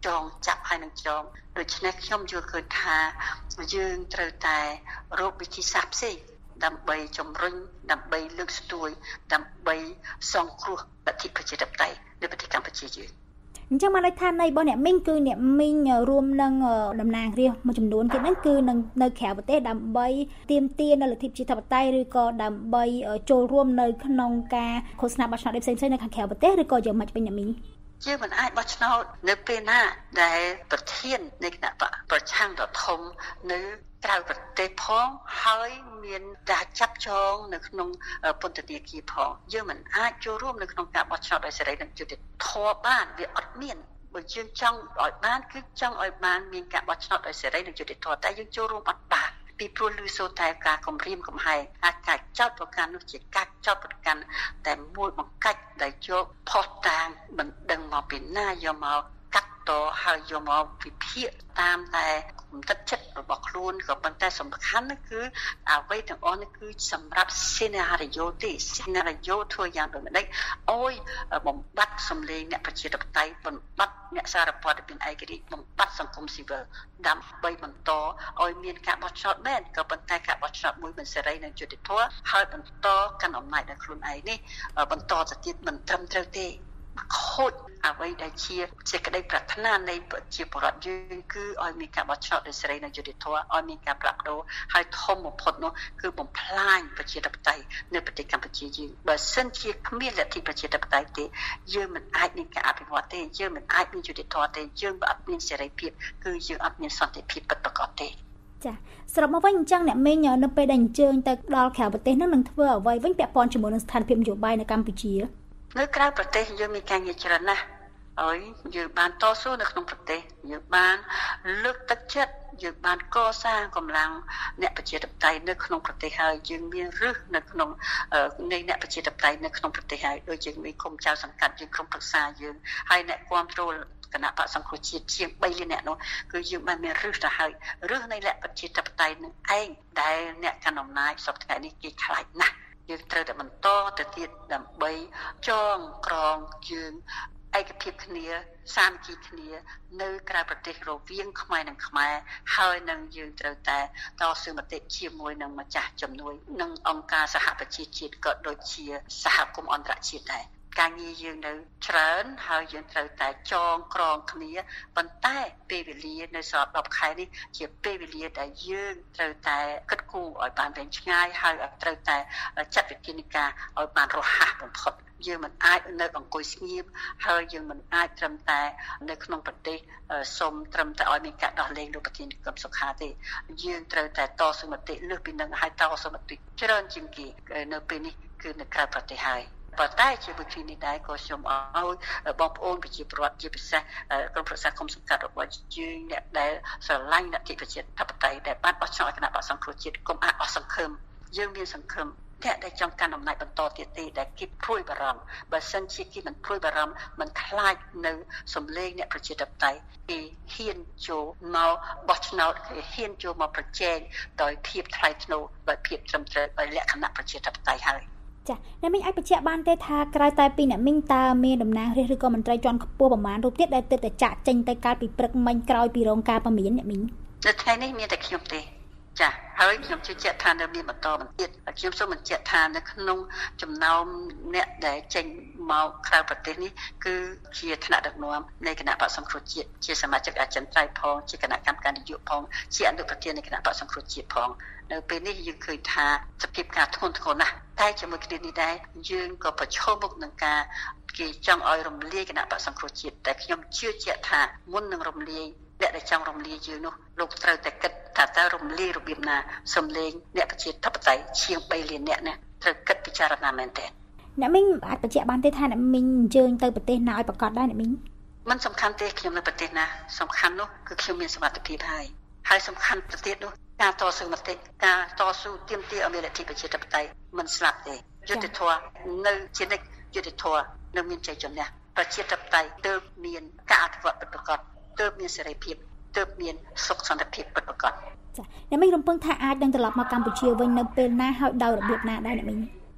ចងចាប់ហើយនឹងចងដូច្នេះខ្ញុំយល់ឃើញថាយើងត្រូវតែរកវិធីសាស្ត្រផ្សេងដើម្បីជំរុញដើម្បីលើកស្ទួយដើម្បីសង្គ្រោះលទ្ធិប្រជាធិបតេយ្យនៅប្រទេសកម្ពុជាយើងអញ្ចឹងមកន័យថានៃរបស់អ្នកមីងគឺអ្នកមីងរួមនឹងតំណាងរាស្ត្រមួយចំនួនទៀតហ្នឹងគឺនៅក្រៅប្រទេសដើម្បីទាមទារនៅលទ្ធិប្រជាធិបតេយ្យឬក៏ដើម្បីចូលរួមនៅក្នុងការឃោសនាបោះឆ្នោតផ្សេងៗនៅខាងក្រៅប្រទេសឬក៏យ៉ាងម៉េចវិញអ្នកមីងយើងមិនអាចបោះឆ្នោតនៅពេលណាដែលប្រធាននៃគណៈបកប្រឆាំងដ៏ធំនៅក្រៅប្រទេសផងហើយមានការចាប់ចងនៅក្នុងពន្ធនាគារផងយើងមិនអាចចូលរួមនៅក្នុងការបោះឆ្នោតដោយសេរីនិងយុត្តិធម៌បានវាអត់មានបើយើងចង់ឲ្យបានគឺចង់ឲ្យបានមានការបោះឆ្នោតដោយសេរីនិងយុត្តិធម៌តែយើងចូលរួមអត់បានពីព្រោះឮសូរតែការគំរាមកំហែងការចោទប្រកាន់នោះជាការចោទប្រកាន់តែមួយបង្កាច់ដែលយកផុសតាងមិនដឹងមកពីណាយកមកកាត់តហើយយកមកវិភាគតាមតែគំនិតចិត្តរបស់ខ្លួនក៏ប៉ុន្តែសំខាន់នោះគឺអ្វីទាំងអស់នេះគឺសម្រាប់ scenario ទេ scenario ធ្វើយ៉ាងដូចម្តេចអោយបំបត្តិសម្លេងអ្នកប្រជាធិបតេយ្យបំបត្តិអ្នកសារព័ត៌មានឯករាជ្យបំបត្តិសង្គមស៊ីវិលដើម្បីបន្តឲ្យមានការបោះឆ្នោតមែនក៏ប៉ុន្តែការបោះឆ្នោតមួយមិនសេរីនិងយុត្តិធម៌ហើយបន្តកាន់អំណាចដល់ខ្លួនឯងនេះបន្តទៅទៀតមិនត្រឹមត្រូវទេខូចអ្វីដែលជាសេចក្តីប្រាថ្នានៃប្រជាពលរដ្ឋយើងគឺឲ្យមានការបោះឆ្នោតដោយសេរីនិងយុត្តិធម៌ឲ្យមានការផ្លាស់ប្ដូរហើយធំបំផុតនោះគឺបំផ្លាញប្រជាធិបតេយ្យនៅប្រទេសកម្ពុជាយើងបើសិនជាគ្មានលទ្ធិប្រជាធិបតេយ្យទេយើងមិនអាចមានការអភិវឌ្ឍទេយើងមិនអាចមានយុត្តិធម៌ទេយើងអត់មានសេរីភាពគឺយើងអត់មានសន្តិភាពពិតប្រាកដទេចាសរុបមកវិញអញ្ចឹងអ្នកមីងនៅពេលដែលអញ្ជើញទៅដល់ក្រៅប្រទេសនឹងធ្វើអ្វីវិញពាក់ព័ន្ធជាមួយនឹងស្ថានភាពនយោបាយនៅកម្ពុជានៅក្រៅប្រទេសយើងមានការងារច្រើនណាស់ហើយយើងបានតស៊ូនៅក្នុងប្រទេសយើងបានលើកទឹកចិត្តយើងបានកសាងកម្លាំងអ្នកប្រជាធិបតេយ្យនៅក្នុងប្រទេសហើយយើងមានរឹសនៅក្នុងនៃអ្នកប្រជាធិបតេយ្យនៅក្នុងប្រទេសហើយដូចយើងមានគុំចៅសង្កាត់យើងក្រុមប្រឹក្សាយើងហើយអ្នកគាំទ្រគណៈបក្សសង្គ្រោះជាតិជាង3លានអ្នកនោះគឺយើងបានមានរឹសទៅហើយរឹសនៃអ្នកប្រជាធិបតេយ្យនឹងឯងដែលអ្នកកាន់អំណាចសពថ្ងៃនេះគេខ្លាចណាស់យើងត្រូវតែបន្តទៅទៀតដើម្បីចងក្រងយើងឯកភាពគ្នាសាមគ្គីគ្នានៅក្រៅប្រទេសរវាងខ្មែរនិងខ្មែរហើយនឹងយើងត្រូវតែតស៊ូមតិជាមួយនឹងម្ចាស់ជំនួយនិងអង្គការសហប្រជាជាតិក៏ដូចជាសហគមន៍អន្តរជាតិដែរការងារយើងនៅច្រើនហើយយើងត្រូវតែចងក្រងគ្នាប៉ុន្តែពេលវេលានៅសល់10ខែនេះជាពេលវេលាដែលយើងត្រូវតែគិតគូរឲ្យបានវែងឆ្ងាយហើយត្រូវតែចាត់វិធានការឲ្យបានរហ័សបំផុតយើងមិនអាចនៅអង្គុយស្ងៀមហើយយើងមិនអាចត្រឹមតែនៅក្នុងប្រទេសសុំត្រឹមតែឲ្យមានការដោះលែងលោកប្រធានគឹមសុខាទេយើងត្រូវតែតស៊ូមតិលើសពីនឹងហើយតស៊ូមតិច្រើនជាងគេនៅពេលនេះគឺនៅក្រៅប្រទេសហើយប៉ុន្តែជាមួយគ្នានេះដែរក៏ខ្ញុំឲ្យបងប្អូនប្រជាពលរដ្ឋជាពិសេសក្រុមប្រឹក្សាគុំសង្កាត់របស់យើងអ្នកដែលស្រឡាញ់លទ្ធិប្រជាធិបតេយ្យដែលបានបោះឆ្នោតគណៈបក្សសង្គ្រោះជាតិកុំអស់សង្ឃឹមយើងមានសង្ឃឹមអ្នកដែលចង់កាន់អំណាចបន្តទៀតទេដែលគេព្រួយបារម្ភបើសិនជាគេមិនព្រួយបារម្ភមិនខ្លាចនៅសម្លេងអ្នកប្រជាធិបតេយ្យគេហ៊ានចូលមកបោះឆ្នោតគេហ៊ានចូលមកប្រជែងដោយភាពថ្លៃថ្នូរដោយភាពត្រឹមត្រូវដោយលក្ខណៈប្រជាធិបតេយ្យហើយចាអ្នកមីងអាចបញ្ជាក់បានទេថាក្រៅតែពីអ្នកមីងតើមានតំណាងរាស្ត្រឬក៏មន្ត្រីជាន់ខ្ពស់ប្រមាណរូបទៀតដែលទើបតែចាក់ចេញទៅកាលពីព្រឹកមិញក្រោយពីរងការពមៀនអ្នកមីងនៅថ្ងៃនេះមានតែខ្ញុំទេចាហើយខ្ញុំជឿជាក់ថានៅមានបន្តទៀតខ្ញុំសូមបញ្ជាក់ថានៅក្នុងចំណោមអ្នកដែលចេញមកក្រៅប្រទេសនេះគឺជាថ្នាក់ដឹកនាំនៃគណៈបក្សសង្គ្រោះជាតិជាសមាជិកអចិន្ត្រៃយ៍ផងជាគណៈកម្មការនយោបាយផងជាអនុប្រធាននៃគណៈបក្សសង្គ្រោះជាតិផងនៅពេលនេះយើងឃើញថាសភាពការធ្ងន់ធ្ងរណាស់តែជាមួយគ្នានេះដែរយើងក៏ប្រឈមមុខនឹងការគេចង់ឲ្យរំលាយគណៈបក្សសង្គ្រោះជាតិតែខ្ញុំជឿជាក់ថាមុននឹងរំលាយអ្នកដែលចង់រំលាយយើងនោះលោកត្រូវតែគិតថាតើរំលាយរបៀបណាសំលេងអ្នកប្រជាធិបតេយ្យជាង3លានអ្នកនេះត្រូវគិតពិចារណាមែនទែនអ្នកមីងអាចបញ្ជាក់បានទេថាអ្នកមីងអញ្ជើញទៅប្រទេសណាឲ្យប្រកាសដែរអ្នកមីងមិនសំខាន់ទេខ្ញុំនៅប្រទេសណាសំខាន់នោះគឺខ្ញុំមានសមត្ថភាពហើយសំខាន់ទៅទៀតនោះការតស៊ូមតិការតស៊ូទាមទារឲ្យមានលទ្ធិប្រជាធិបតេយ្យមិនស្លាប់ទេយុត្តិធម៌នៅជានិច្ចយុត្តិធម៌នៅមានជ័យជំនះប្រជាធិបតេយ្យទើបមានការអភិវឌ្ឍពិតប្រាកដទើបមានសេរីភាពទើបមានសុខសន្តិភាពពិតប្រាកដចាអ្នកមីងរំពឹងថាអាចនឹងត្រឡប់មកកម្ពុជាវិញនៅពេលណាហើយដោយរបៀបណាដែរអ្នកមីង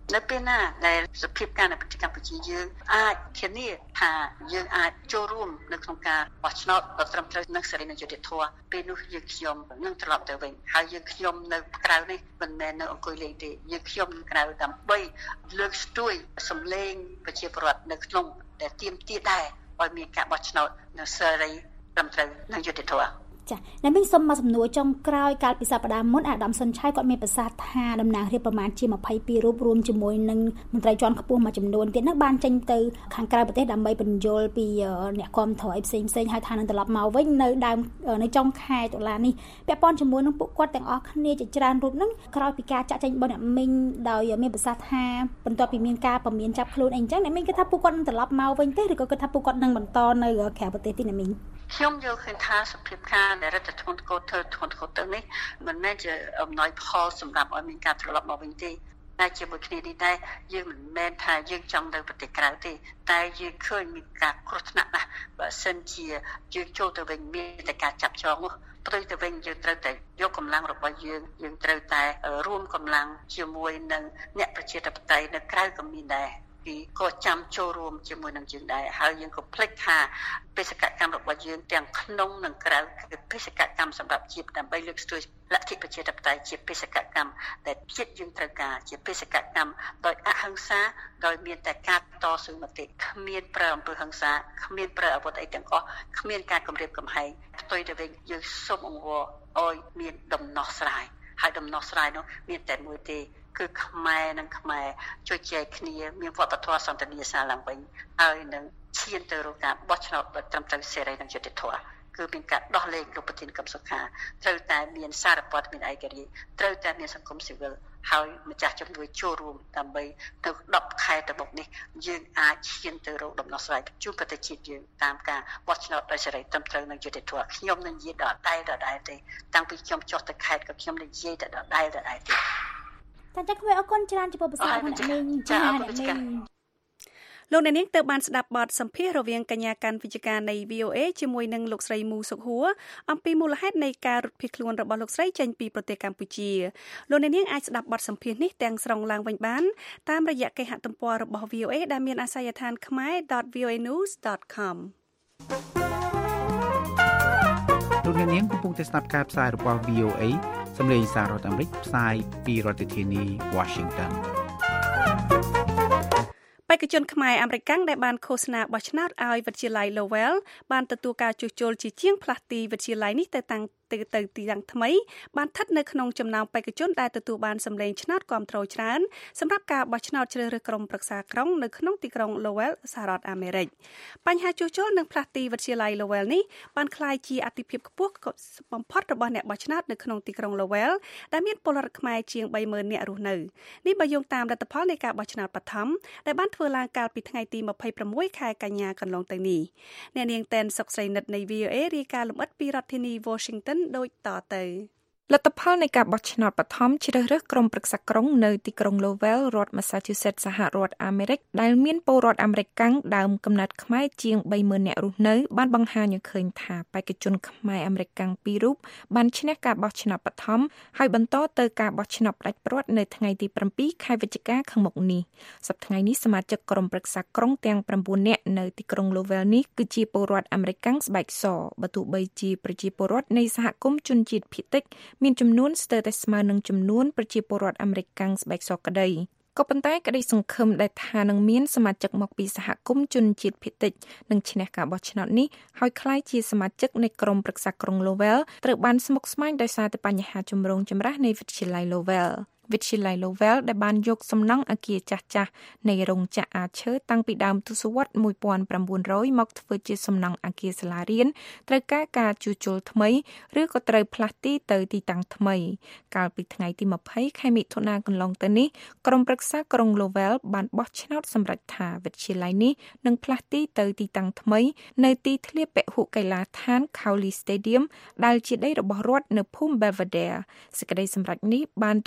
នៅពេលណាដែលសភាពការនៅប្រទេសកម្ពុជាយើងអាចធានាថាយើងអាចចូលរួមនៅក្នុងការបោះឆ្នោតដ៏ត្រឹមត្រូវនិងសេរីនិងយុត្តិធម៌ពេលនោះយើងខ្ញុំនឹងត្រឡប់ទៅវិញហើយយើងខ្ញុំនៅក្រៅនេះមិនមែននៅអង្គុយលេងទេយើងខ្ញុំនៅក្រៅដើម្បីលើកស្ទួយសម្លេងប្រជាពលរដ្ឋនៅក្នុងដែលទាមទារដែរឲ្យមានការបោះឆ្នោតនៅសេរីត្រឹមត្រូវនិងយុត្តិធម៌ចាអ្នកមីងសុំមកសំណួរចុងក្រោយកាលពីសប្តាហ៍មុនអាដាមសុនឆៃគាត់មានប្រសាសន៍ថាតំណាងរាស្ត្រប្រមាណជា22រូបរួមជាមួយនឹងមន្ត្រីជាន់ខ្ពស់មួយចំនួនទៀតនោះបានចេញទៅខាងក្រៅប្រទេសដើម្បីបញ្យល់ពីអ្នកគាំទ្រឲ្យផ្សេងៗហើយថានឹងត្រឡប់មកវិញនៅចុងខែតុលានេះពាក់ព័ន្ធជាមួយនឹងពួកគាត់ទាំងអស់គ្នាជាច្រើនរូបហ្នឹងក្រោយពីការចាក់ចែងរបស់អ្នកមីងដោយមានប្រសាសន៍ថាបន្ទាប់ពីមានការពមៀនចាប់ខ្លួនអីអញ្ចឹងអ្នកមីងគិតថាពួកគាត់នឹងត្រឡប់មកវិញទេឬក៏គិតថាពួកគាត់នឹងបន្តនៅក្រៅប្រទេសទេអ្នកមីងខ្ញុំយល់ឃើញថាសភាពការដែលរដ្ឋធម្មនុញ្ញធ្ងន់ធ្ងរទៅនេះមិនមែនជាអំណោយផលសម្រាប់ឲ្យមានការត្រឡប់មកវិញទេតែជាមួយគ្នានេះដែរយើងមិនមែនថាយើងចង់ទៅប្រទេសក្រៅទេតែយើងឃើញមានការគ្រោះថ្នាក់ណាស់បើសិនជាយើងចូលទៅវិញមានតែការចាប់ចងនោះផ្ទុយទៅវិញយើងត្រូវតែយកកម្លាំងរបស់យើងត្រូវតែរួមកម្លាំងជាមួយនឹងអ្នកប្រជាធិបតេយ្យនៅក្រៅក៏មានដែរក៏ចាំចូលរួមជាមួយនឹងយើងដែរហើយយើងក៏ភ្លេចថាបេសកកម្មរបស់យើងទាំងក្នុងនិងក្រៅគឺបេសកកម្មសម្រាប់ជាតិដើម្បីលើកស្ទួយលទ្ធិប្រជាធិបតេយ្យជាបេសកកម្មដែលជាតិយើងត្រូវការជាបេសកកម្មដោយអហិង្សាដោយមានតែការតស៊ូមតិគ្មានប្រើអំពើហិង្សាគ្មានប្រើអាវុធអីទាំងអស់គ្មានការគំរាមកំហែងផ្ទុយទៅវិញយើងសូមអង្វរឲ្យមានដំណោះស្រាយហើយដំណោះស្រាយនោះមានតែមួយទេគឺខ្មែរនិងខ្មែរជួយចែកគ្នាមានវប្បធម៌សន្តិនិកសាឡើងវិញហើយនឹងឈានទៅរកការបោះឆ្នោតដ៏ត្រឹមត្រូវសេរីនិងយុត្តិធម៌គឺមានការដោះលែងលោកប្រធានកម្មសុខាត្រូវតែមានសារព័ត៌មានឯករាជ្យត្រូវតែមានសង្គមស៊ីវិលហើយម្ចាស់ជំនួយចូលរួមដើម្បីទៅ10ខែទៅមុខនេះយើងអាចឈានទៅរកដំណោះស្រាយជូនប្រទេសជាតិយើងតាមការបោះឆ្នោតដោយសេរីត្រឹមត្រូវនិងយុត្តិធម៌ខ្ញុំនឹងនិយាយដដែលទេតាំងពីខ្ញុំចុះទៅខេត្តក៏ខ្ញុំនឹងនិយាយដដែលទេចា៎ខ្ញុំអរគុណច្រើនចំពោះប្រសាសន៍របស់អ្នកមីងចា៎អ្នកមីងលោកអ្នកនាងទៅបានស្ដាប់បទសម្ភាសន៍រវាងកញ្ញាកាន់វិជ្ជការនៃ VOA ជាមួយនឹងលោកស្រីមូសុខហួរអំពីមូលហេតុនៃការរត់ភៀសខ្លួនរបស់លោកស្រីចេញពីប្រទេសកម្ពុជាលោកអ្នកនាងអាចស្ដាប់បទសម្ភាសន៍នេះទាំងស្រុងឡើងវិញបានតាមរយៈគេហទំព័ររបស់ VOA ដែលមានអាសយដ្ឋាន khmer.voanews.com លោកអ្នកនាងកំពុងតែស្ដាប់ការផ្សាយរបស់ VOA សម្លេងសាររដ្ឋអាមេរិកផ្សាយពីរដ្ឋធានី Washington បេក្ខជនខ្មែរអាមេរិកដែលបានឃោសនាបោះឆ្នោតឲ្យវិទ្យាល័យ Lowell បានទទួលការជួសជុលជាជាងផ្លាស់ទីវិទ្យាល័យនេះទៅទីតាំងថ្មីបានស្ថិតនៅក្នុងចំណោមបេក្ខជនដែលទទួលបានសម្លេងឆ្នោតគាំទ្រច្រើនសម្រាប់ការបោះឆ្នោតជ្រើសរើសក្រុមប្រឹក្សាក្រុងនៅក្នុងទីក្រុង Lowell សហរដ្ឋអាមេរិកបញ្ហាជួសជុលនិងផ្លាស់ទីវិទ្យាល័យ Lowell នេះបានក្លាយជាអាទិភាពខ្ពស់បំផុតរបស់អ្នកបោះឆ្នោតនៅក្នុងទីក្រុង Lowell ដែលមានពលរដ្ឋខ្មែរជាង 30,000 នាក់រស់នៅនេះបើយោងតាមលទ្ធផលនៃការបោះឆ្នោតបឋមដែលបានធ្វើឡើងកាលពីថ្ងៃទី26ខែកញ្ញាកន្លងទៅនេះអ្នកនាងតែនសុកស្រីនិតនៃ VOA រាយការណ៍លម្អិតពីរដ្ឋធានី Washington ដូចតទៅលទ្ធផលនៃការបោះឆ្នោតបឋមជ្រើសរើសក្រុមប្រឹក្សាក្រុងនៅទីក្រុង Lowell រដ្ឋ Massachusetts សហរដ្ឋអាមេរិកដែលមានពលរដ្ឋអាមេរិកដើមកំណើតខ្មែរជាង 30,000 នាក់រស់នៅបានបង្ហាញឲ្យឃើញថាបេក្ខជនខ្មែរអាមេរិក2រូបបានឈ្នះការបោះឆ្នោតបឋមហើយបន្តទៅការបោះឆ្នោតផ្ដាច់ព្រាត់នៅថ្ងៃទី7ខែវិច្ឆិកាខាងមុខនេះសប្តាហ៍ថ្ងៃនេះសមាជិកក្រុមប្រឹក្សាក្រុងទាំង9នាក់នៅទីក្រុង Lowell នេះគឺជាពលរដ្ឋអាមេរិកស្បែកសបើទោះបីជាប្រជាពលរដ្ឋនៃសហគមន៍ជនជាតិភាគតិចមានចំនួនស្ទើរតែស្មើនឹងចំនួនប្រជាពលរដ្ឋអាមេរិកស្បែកសក្តីក៏ប៉ុន្តែក្តីសង្ឃឹមដែលថានឹងមានសមាជិកមកពីសហគមន៍ជនជាតិភាគតិចនឹងឈ្នះការបោះឆ្នោតនេះហើយក្លាយជាសមាជិកនៃក្រុមប្រឹក្សាក្រុង Lowell ត្រូវបានស្មុគស្មាញដោយសារតែបញ្ហាចម្រូងចម្រាសនៃវិទ្យាល័យ Lowell វិទ្យាល័យ Lowell ដែលបានយកសំណង់អគារចាស់ៗនៃរោងចក្រអាឈើតាំងពីដើមទសវត្សរ៍1900មកធ្វើជាសំណង់អគារសាលារៀនត្រូវការជួសជុលថ្មីឬក៏ត្រូវផ្លាស់ទីទៅទីតាំងថ្មីកាលពីថ្ងៃទី20ខែមិថុនាកន្លងទៅនេះក្រុមប្រឹក្សាក្រុង Lowell បានបោះឆ្នោតសម្រេចថាវិទ្យាល័យនេះនឹងផ្លាស់ទីទៅទីតាំងថ្មីនៅទីធ្លាពហុកីឡាដ្ឋាន Cowley Stadium ដែលជាដីរបស់រដ្ឋនៅភូមិ Belvedere សេចក្តីសម្រេចនេះបានទទួល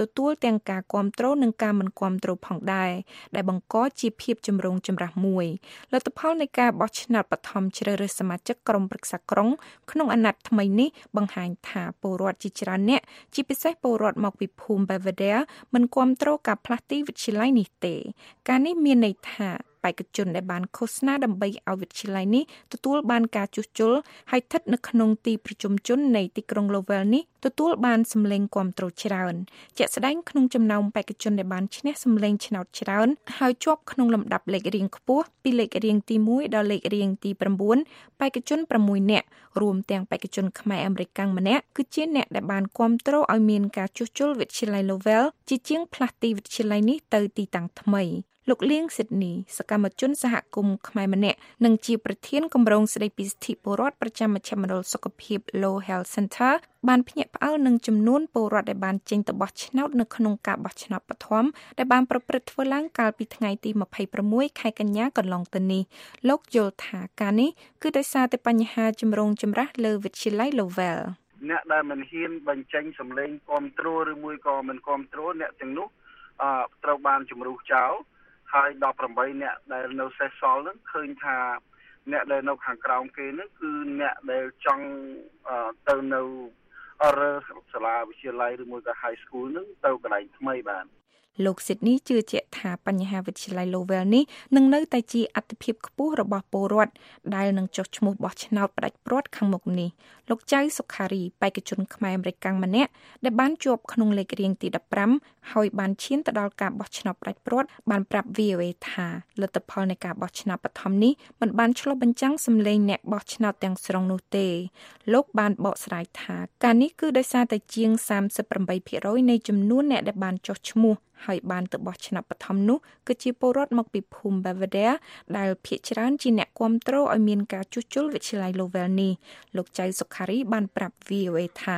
ទាំងការគាំទ្រនិងការមិនគាំទ្រផងដែរដែលបង្កជាភាពចម្រូងចម្រាសមួយលទ្ធផលនៃការបោះឆ្នោតបឋមជ្រើសរើសសមាជិកក្រុមប្រឹក្សាក្រុងក្នុងអាណត្តិថ្មីនេះបង្ហាញថាពលរដ្ឋជាច្រើនអ្នកជាពិសេសពលរដ្ឋមកពីភូមិ Belvedere មិនគាំទ្រការផ្លាស់ទីវិទ្យាល័យនេះទេការនេះមានន័យថាបេក្ខជនដែលបានឃោសនាដើម្បីឲ្យវិទ្យាល័យនេះទទួលបានការជួសជុលហើយស្ថិតនៅក្នុងទីប្រជុំជននៃទីក្រុង Lowell នេះទទួលបានសម្លេងគាំទ្រច្រើនជាក់ស្ដែងក្នុងចំណោមបេក្ខជនដែលបានឈ្នះសម្លេងឆ្នោតច្រើនហើយជាប់ក្នុងលំដាប់លេខរៀងខ្ពស់ពីលេខរៀងទី1ដល់លេខរៀងទី9បេក្ខជន6នាក់រួមទាំងបេក្ខជនខ្មែរអាមេរិកម្នាក់គឺជាអ្នកដែលបានគាំទ្រឲ្យមានការជួសជុលវិទ្យាល័យ Lowell ជាជាងផ្លាស់ទីវិទ្យាល័យនេះទៅទីតាំងថ្មីលោកលៀងស៊ីដនីសកម្មជនសហគមន៍ខ្មែរម្នាក់និងជាប្រធានគម្រោងស្ដីពីសិទ្ធិពលរដ្ឋប្រចាំមជ្ឈមណ្ឌលសុខភាព Low Health Center បានភ្ញាក់ផ្អើលនឹងចំនួនពលរដ្ឋដែលបានចេញទៅបោះឆ្នោតនៅក្នុងការបោះឆ្នោតបឋមដែលបានប្រព្រឹត្តធ្វើឡើងកាលពីថ្ងៃទី26ខែកញ្ញាកន្លងទៅនេះលោកយល់ថាការនេះគឺដោយសារតែបញ្ហាចម្រូងចម្រាសលើវិទ្យាល័យ Lowell អ្នកដែលមិនហ៊ានបញ្ចេញសម្លេងគាំទ្រឬមួយក៏មិនគាំទ្រអ្នកទាំងនោះត្រូវបានជំរុះចោលហើយ18អ្នកដែលនៅសេសសល់នឹងឃើញថាអ្នកដែលនៅខាងក្រោមគេនោះគឺអ្នកដែលចង់ទៅនៅរើសាលាវិទ្យាល័យឬមួយក៏ high school នឹងទៅកន្លែងថ្មីបានលោកស៊ីដនីជឿជាក់ថាបញ្ហាវិទ្យាល័យ Lowell នេះនឹងនៅតែជាអត្ថប្រយោជន៍ខ្ពស់របស់ពលរដ្ឋដែលនឹងចុះឈ្មោះបោះឆ្នោតផ្ដាច់ព្រាត់ខាងមុខនេះលោកចៅសុខារីបេក្ខជនខ្មែរអាមេរិកម្នាក់ដែលបានជាប់ក្នុងលេខរៀងទី15ហើយបានឈានទៅដល់ការបោះឆ្នោតផ្ដាច់ព្រាត់បានប្រាប់ VOA ថាលទ្ធផលនៃការបោះឆ្នោតបឋមនេះមិនបានឆ្លុះបញ្ចាំងសម្លេងអ្នកបោះឆ្នោតទាំងស្រុងនោះទេលោកបានបកស្រាយថាការនេះគឺដោយសារតែជាង 38% នៃចំនួនអ្នកដែលបានចុះឈ្មោះហើយបានទៅបោះឆ្នោតបឋមនោះគឺជាពលរដ្ឋមកពីភូមិ Belvedere ដែលភាគច្រើនជាអ្នកគាំទ្រឲ្យមានការជួសជុលវិទ្យាល័យ Lowell នេះលោកចៅសុខារីបានប្រាប់ VOA ថា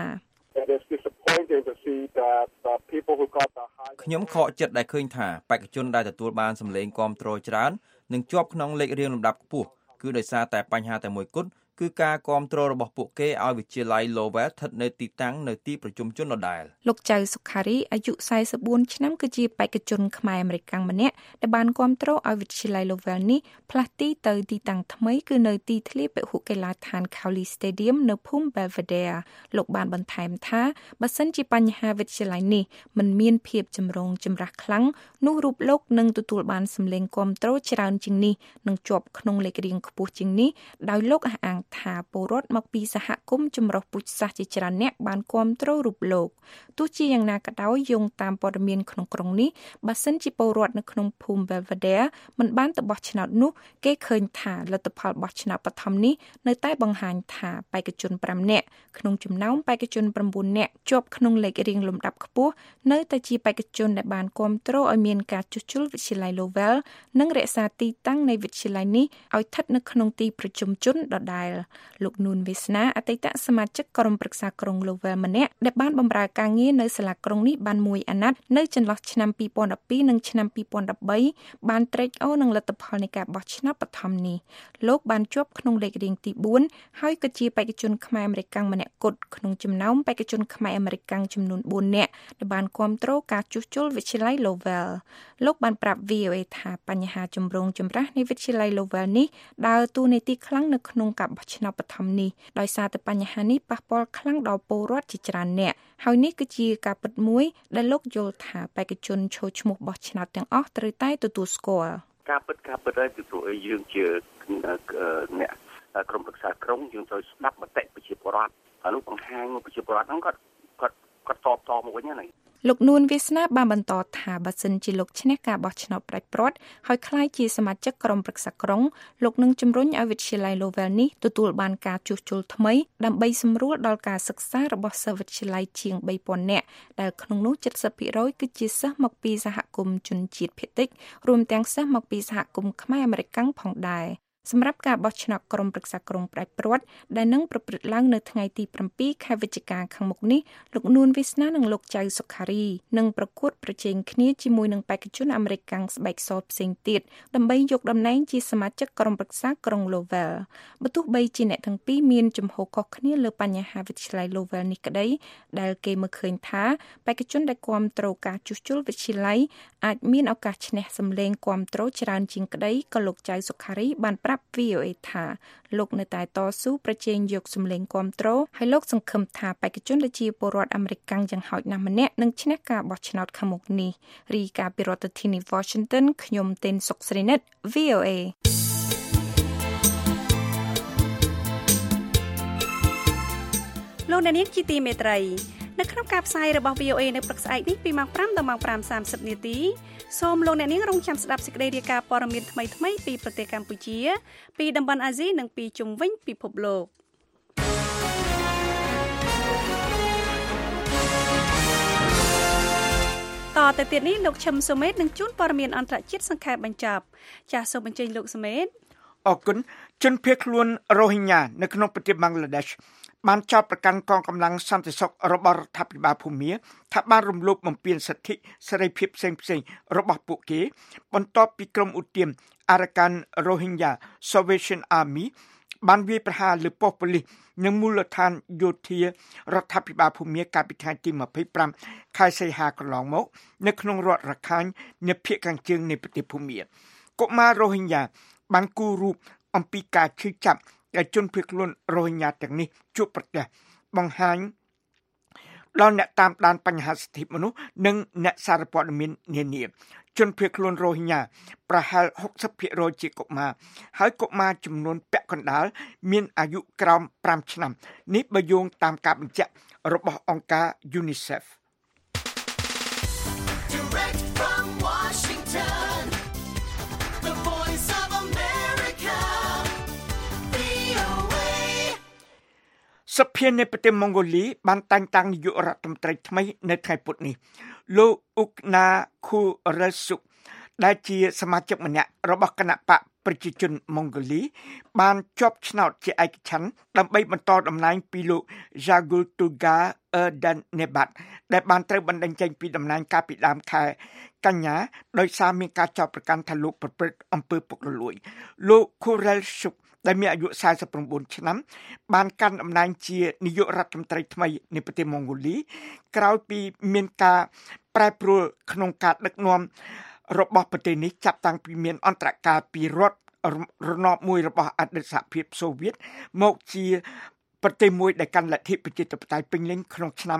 ខ្ញុំខកចិត្តដែលឃើញថាបេក្ខជនដែលទទួលបានសម្លេងគាំទ្រច្រើននិងជាប់ក្នុងលេខរៀងលំដាប់ខ្ពស់គឺដោយសារតែបញ្ហាតែមួយគត់គឺការគាំទ្ររបស់ពួកគេឲ្យវិទ្យាល័យ Lowell ស្ថិតនៅទីតាំងនៅទីប្រជុំជនដដែលលោកចៅសុខារីអាយុ44ឆ្នាំគឺជាបេក្ខជនខ្មែរអាមេរិកម្នាក់ដែលបានគាំទ្រឲ្យវិទ្យាល័យ Lowell នេះផ្លាស់ទីទៅទីតាំងថ្មីគឺនៅទីធ្លាពហុកីឡដ្ឋាន Cowley Stadium នៅភូមិ Belvedere លោកបានបន្ថែមថាបើសិនជាបញ្ហាវិទ្យាល័យនេះមិនមានភាពចម្រូងចម្រាសខ្លាំងនោះរូបលោកនឹងទទួលបានសម្លេងគាំទ្រច្រើនជាងនេះនិងជាប់ក្នុងលេខរៀងខ្ពស់ជាងនេះដោយលោកអះអាងថាពលរដ្ឋមកពីសហគមន៍ចម្រុះពូជសាសន៍ជាច្រើនអ្នកបានគាំទ្ររូបលោកទោះជាយ៉ាងណាក៏ដោយយោងតាមព័ត៌មានក្នុងក្រុងនេះបើសិនជាពលរដ្ឋនៅក្នុងភូមិ Belvedere មិនបានទៅបោះឆ្នោតនោះគេឃើញថាលទ្ធផលបោះឆ្នោតបឋមនេះនៅតែបង្ហាញថាបេក្ខជន5នាក់ក្នុងចំណោមបេក្ខជន9នាក់ជាប់ក្នុងលេខរៀងលំដាប់ខ្ពស់នៅតែជាបេក្ខជនដែលបានគាំទ្រឲ្យមានការជួសជុលវិទ្យាល័យ Lowell និងរក្សាទីតាំងនៃវិទ្យាល័យនេះឲ្យស្ថិតនៅក្នុងទីប្រជុំជនដដែលលោកនួនវាសនាអតីតសមាជិកក្រុមប្រឹក្សាក្រុង Lowell ម្នាក់ដែលបានបម្រើការងារនៅសាលាក្រុងនេះបានមួយអាណត្តិនៅចន្លោះឆ្នាំ2012និងឆ្នាំ2013បានត្រេកអរនឹងលទ្ធផលនៃការបោះឆ្នោតបឋមនេះលោកបានជាប់ក្នុងលេខរៀងទី4ហើយក៏ជាបេក្ខជនខ្មែរអាមេរិកម្នាក់គត់ក្នុងចំណោមបេក្ខជនខ្មែរអាមេរិកចំនួន4នាក់ដែលបានគាំទ្រការជួសជុលវិទ្យាល័យ Lowell លោកបានប្រាប់ VOA ថាបញ្ហាចម្រូងចម្រាសនៃវិទ្យាល័យ Lowell នេះដើរតួនាទីខ្លាំងនៅក្នុងការបោះឆ្នោតបឋមនេះដោយសារតែបញ្ហានេះប៉ះពាល់ខ្លាំងដល់ពលរដ្ឋជាច្រើនអ្នកហើយនេះគឺជាការពិតមួយដែលលោកយល់ថាបេក្ខជនចូលឈ្មោះបោះឆ្នោតទាំងអស់ត្រូវតែទទួលស្គាល់ការពិតហើយពីព្រោះយើងជាអ្នកក្រុមប្រឹក្សាក្រុងយើងត្រូវស្ដាប់មតិប្រជាពលរដ្ឋហើយនោះបង្ហាញប្រជាពលរដ្ឋហ្នឹងគាត់តបមកវិញហ្នឹងលោកនួនវាសនាបានបន្តថាបើសិនជាលោកឈ្នះការបោះឆ្នោតផ្ដាច់ព្រាត់ហើយក្លាយជាសមាជិកក្រុមប្រឹក្សាក្រុងលោកនឹងជំរុញឲ្យវិទ្យាល័យ Lowell នេះទទួលបានការជួសជុលថ្មីដើម្បីសម្រួលដល់ការសិក្សារបស់សិស្សវិទ្យាល័យជាង 3000 នាក់ដែលក្នុងនោះ 70% គឺជាសិស្សមកពីសហគមន៍ជនជាតិភាគតិចរួមទាំងសិស្សមកពីសហគមន៍ខ្មែរអាមេរិកផងដែរសម្រាប់ការបោះឆ្នោតក្រុមប្រឹក្សាក្រុងផ្ដាច់ព្រាត់ដែលនឹងប្រព្រឹត្តឡើងនៅថ្ងៃទី7ខែវិច្ឆិកាខាងមុខនេះលោកនួនវាសនានិងលោកចៅសុខារីនឹងប្រកួតប្រជែងគ្នាជាមួយនឹងបេក្ខជនអាមេរិកកាំងស្បែកសផ្សេងទៀតដើម្បីយកតំណែងជាសមាជិកក្រុមប្រឹក្សាក្រុង Lowell បើទោះបីជាអ្នកទាំងពីរមានជំហរខុសគ្នាលើបញ្ហាវិទ្យាល័យ Lowell នេះក្តីដែលគេមើលឃើញថាបេក្ខជនដែលគាំទ្រការជួសជុលវិទ្យាល័យអាចមានឱកាសឈ្នះសម្លេងគាំទ្រច្រើនជាងក្តីក៏លោកចៅសុខារីបានប្រាប់ VOA ថាលោកនៅតែតស៊ូប្រជែងយកសម្លេងគាំទ្រហើយលោកសង្ឃឹមថាបេក្ខជនដែលជាពលរដ្ឋអាមេរិកកាំងយ៉ាងហោចណាស់ម្នាក់នឹងឈ្នះការបោះឆ្នោតខាងមុខនេះរីកាពីរដ្ឋធានី Washington ខ្ញុំទេនសុកស្រីនិត VOA លោកអ្នកនាងជាទីមេត្រីនៅក្នុងការផ្សាយរបស់ VOA នៅព្រឹកស្អែកនេះពីម៉ោង 5 ដល់ម៉ោង 5:30 នាទីសូមលោកអ្នកនាងរងចាំស្ដាប់សេចក្តីរាយការណ៍ព័ត៌មានថ្មីៗពីប្រទេសកម្ពុជាពីតំបន់អាស៊ីនិងពីជុំវិញពិភពលោកតទៅទៀតនេះលោកឈឹមសុមេតនឹងជួនព័ត៌មានអន្តរជាតិសង្ខេបបញ្ចប់ចាសសូមអញ្ជើញលោកសុមេតអរគុណជនភៀសខ្លួនរ៉ូហីញ៉ានៅក្នុងប្រទេសបង់ក្លាដេសបានចោទប្រកាន់កងកម្លាំងសន្តិសុខរបស់រដ្ឋាភិបាលភូមាថាបានរំលោភបំពានសិទ្ធិសេរីភាពផ្សេងៗរបស់ពួកគេបន្ទាប់ពីក្រុមឧទាម Arakan Rohingya Salvation Army បានវាយប្រហារលើប៉ុស្តិ៍ប៉ូលីសនៅមូលដ្ឋានយោធារដ្ឋាភិបាលភូមាកាលពីថ្ងៃទី25ខែសីហាកន្លងមកនៅក្នុងរដ្ឋរខាញ់នៅភាគខាងជើងនៃប្រទេសភូមាកុមាររ៉ូហីញ៉ាបានគូររូបអំពីការឈឺចាប់ដែលជនភៀសខ្លួនរ៉ូហីញ៉ាទាំងនេះជួបប្រទះបង្ហាញដល់អ្នកតាមដានបញ្ហាសិទ្ធិមនុស្សនិងអ្នកសារព័ត៌មាននានាជនភៀសខ្លួនរ៉ូហីញ៉ាប្រហែល 60% ជាកុមារហើយកុមារចំនួនពាក់កណ្ដាលមានអាយុក្រោម5ឆ្នាំនេះបើយោងតាមការបញ្ជាក់របស់អង្គការ UNICEF Direct from Washington, the voice of America, VOA. សភានៃប្រទេសម៉ុងហ្គូលីបានតែងតាំងនាយករដ្ឋមន្ត្រីថ្មីនៅថ្ងៃពុធនេះលោកអ៊ុកណាខូរ៉េលស៊ុកដែលជាសមាជិកម្នាក់របស់គណៈបកប្រជាជនម៉ុងហ្គូលីបានជាប់ឆ្នោតជាឯកច្ឆន្ទដើម្បីបន្តតំណែងពីលោក Jagul Tuga Erdanebat ដែលបានត្រូវបណ្តេញចេញពីតំណែងកាលពីដើមខែកញ្ញាដោយសារមានការចោទប្រកាន់ថាលោកប្រព្រឹត្តអំពើពុករលួយលោក Khurelshuk ដែលមានអាយុ49ឆ្នាំបានកាន់តំណែងជានាយករដ្ឋមន្ត្រីថ្មីនៃប្រទេសម៉ុងហ្គូលីក្រោយពីមានការប្រែប្រួលក្នុងការដឹកនាំរបស់ប្រទេសនេះចាប់តាំងពីមានអន្តរកាលពីរដ្ឋរណបមួយរបស់អតីតសហភាពសូវៀតមកជាប្រទេសមួយដែលកាន់លទ្ធិប្រជាធិបតេយ្យពេញលេញក្នុងឆ្នាំ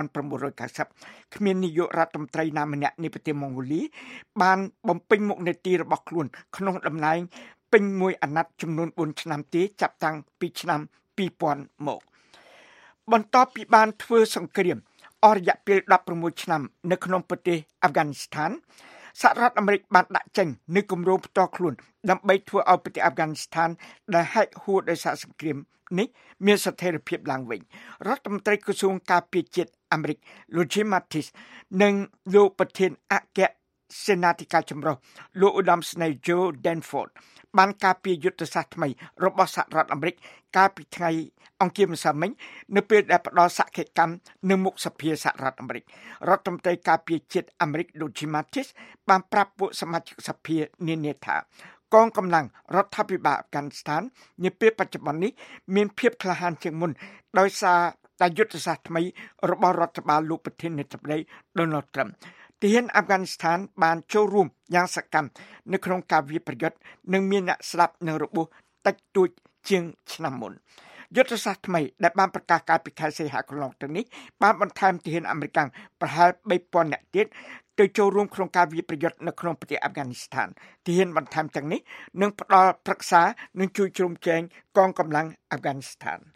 1990គ្មាននាយករដ្ឋមន្ត្រីណាម្នាក់នៃប្រទេសម៉ុងហ្គូលីបានបំពេញមុខនីតិរបស់ខ្លួនក្នុងតំណែងពេញមួយអាណត្តិចំនួន4ឆ្នាំទេចាប់តាំងពីឆ្នាំ2000មកបន្ទាប់ពីបានធ្វើសង្គ្រាមអស់រយៈពេល16ឆ្នាំនៅក្នុងប្រទេសអាហ្វហ្គានីស្ថានសហរដ្ឋអាមេរិកបានដាក់ចេញនូវគម្រោងផ្ទាល់ខ្លួនដើម្បីធ្វើឲ្យប្រទេសអាហ្វហ្គានីស្ថានដែលហែកហួរដោយសារសង្គ្រាមនេះមានស្ថិរភាពឡើងវិញរដ្ឋមន្ត្រីក្រសួងការពារជាតិអាមេរិកលោក Jim Mattis និងលោកប្រធានអគ្គសេនាធិការចម្រុះលោកឧត្តមស្នេហ៍ Joe Danforth បានការពារយុទ្ធសាស្ត្រថ្មីរបស់សហរដ្ឋអាមេរិកកាលពីថ្ងៃអង្គារម្សិលមិញនៅពេលដែលផ្ដល់សក្ខីកម្មនៅមុខសភាសហរដ្ឋអាមេរិករដ្ឋមន្ត្រីការពារជាតិអាមេរិកលោក Jim Mattis បានប្រាប់ពួកសមាជិកសភានានាថាកងកម្លាំងរដ្ឋាភិបាលអាហ្វហ្គានីស្ថាននាពេលបច្ចុប្បន្ននេះមានភាពក្លាហានជាងមុនដោយសារតែយុទ្ធសាស្ត្រថ្មីរបស់រដ្ឋបាលលោកប្រធានាធិបតី Donald Trump ទាហានអាហ្វហ្គានីស្ថានបានចូលរួមយ៉ាងសកម្មនៅក្នុងការវាយប្រយុទ្ធនិងមានអ្នកស្លាប់និងរបួសតិចតួចជាងឆ្នាំមុនយុទ្ធសាស្ត្រថ្មីដែលបានប្រកាសកាលពីខែសីហាកន្លងទៅនេះបានបន្ថែមទាហានអាមេរិកប្រហែល 3000 នាក់ទៀតទៅចូលរួមក្នុងការវាយប្រយុទ្ធនៅក្នុងប្រទេសអាហ្វហ្គានីស្ថានទាហានបន្ថែមទាំងនេះនឹងផ្ដល់ប្រឹក្សានិងជួយជ្រោមជ្រែងកងកម្លាំងអាហ្វហ្គានីស្ថាន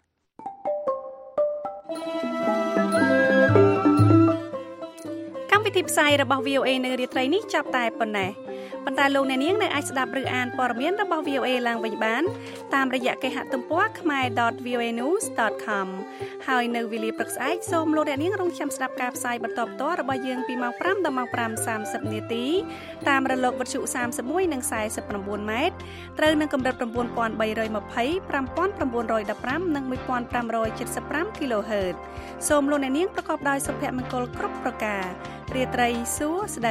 កម្មវិធីផ្សាយរបស់ VOA នៅរាត្រីនេះចាប់តែប៉ុណ្ណេះប៉ុន្តែលោកអ្នកនាងនៅអាចស្ដាប់ឬអានព័ត៌មានរបស់ VOA ឡើងវិញបានតាមរយៈគេហទំព័រ khmer.voanews.com ហើយនៅវេលាព្រឹកស្អែកសូមលោកអ្នកនាងរងចាំស្ដាប់ការផ្សាយបន្តផ្ទាល់របស់យើងពីម៉ោង 5 ដល់ម៉ោង 5:30 នាទីតាមរលកវិទ្យុ 31 និង 49 ម៉ែត្រត្រូវនឹងកម្រិត 9320 5915 និង 1575 kHz សូមលោកអ្នកនាងប្រកបដោយសុភមង្គលគ្រប់ប្រការរាត្រីសួស្តី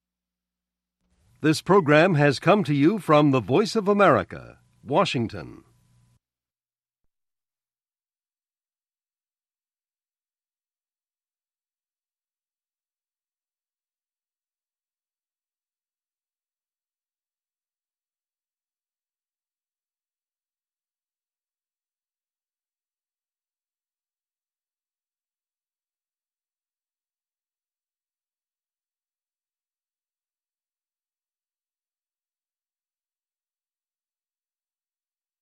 This program has come to you from the Voice of America, Washington.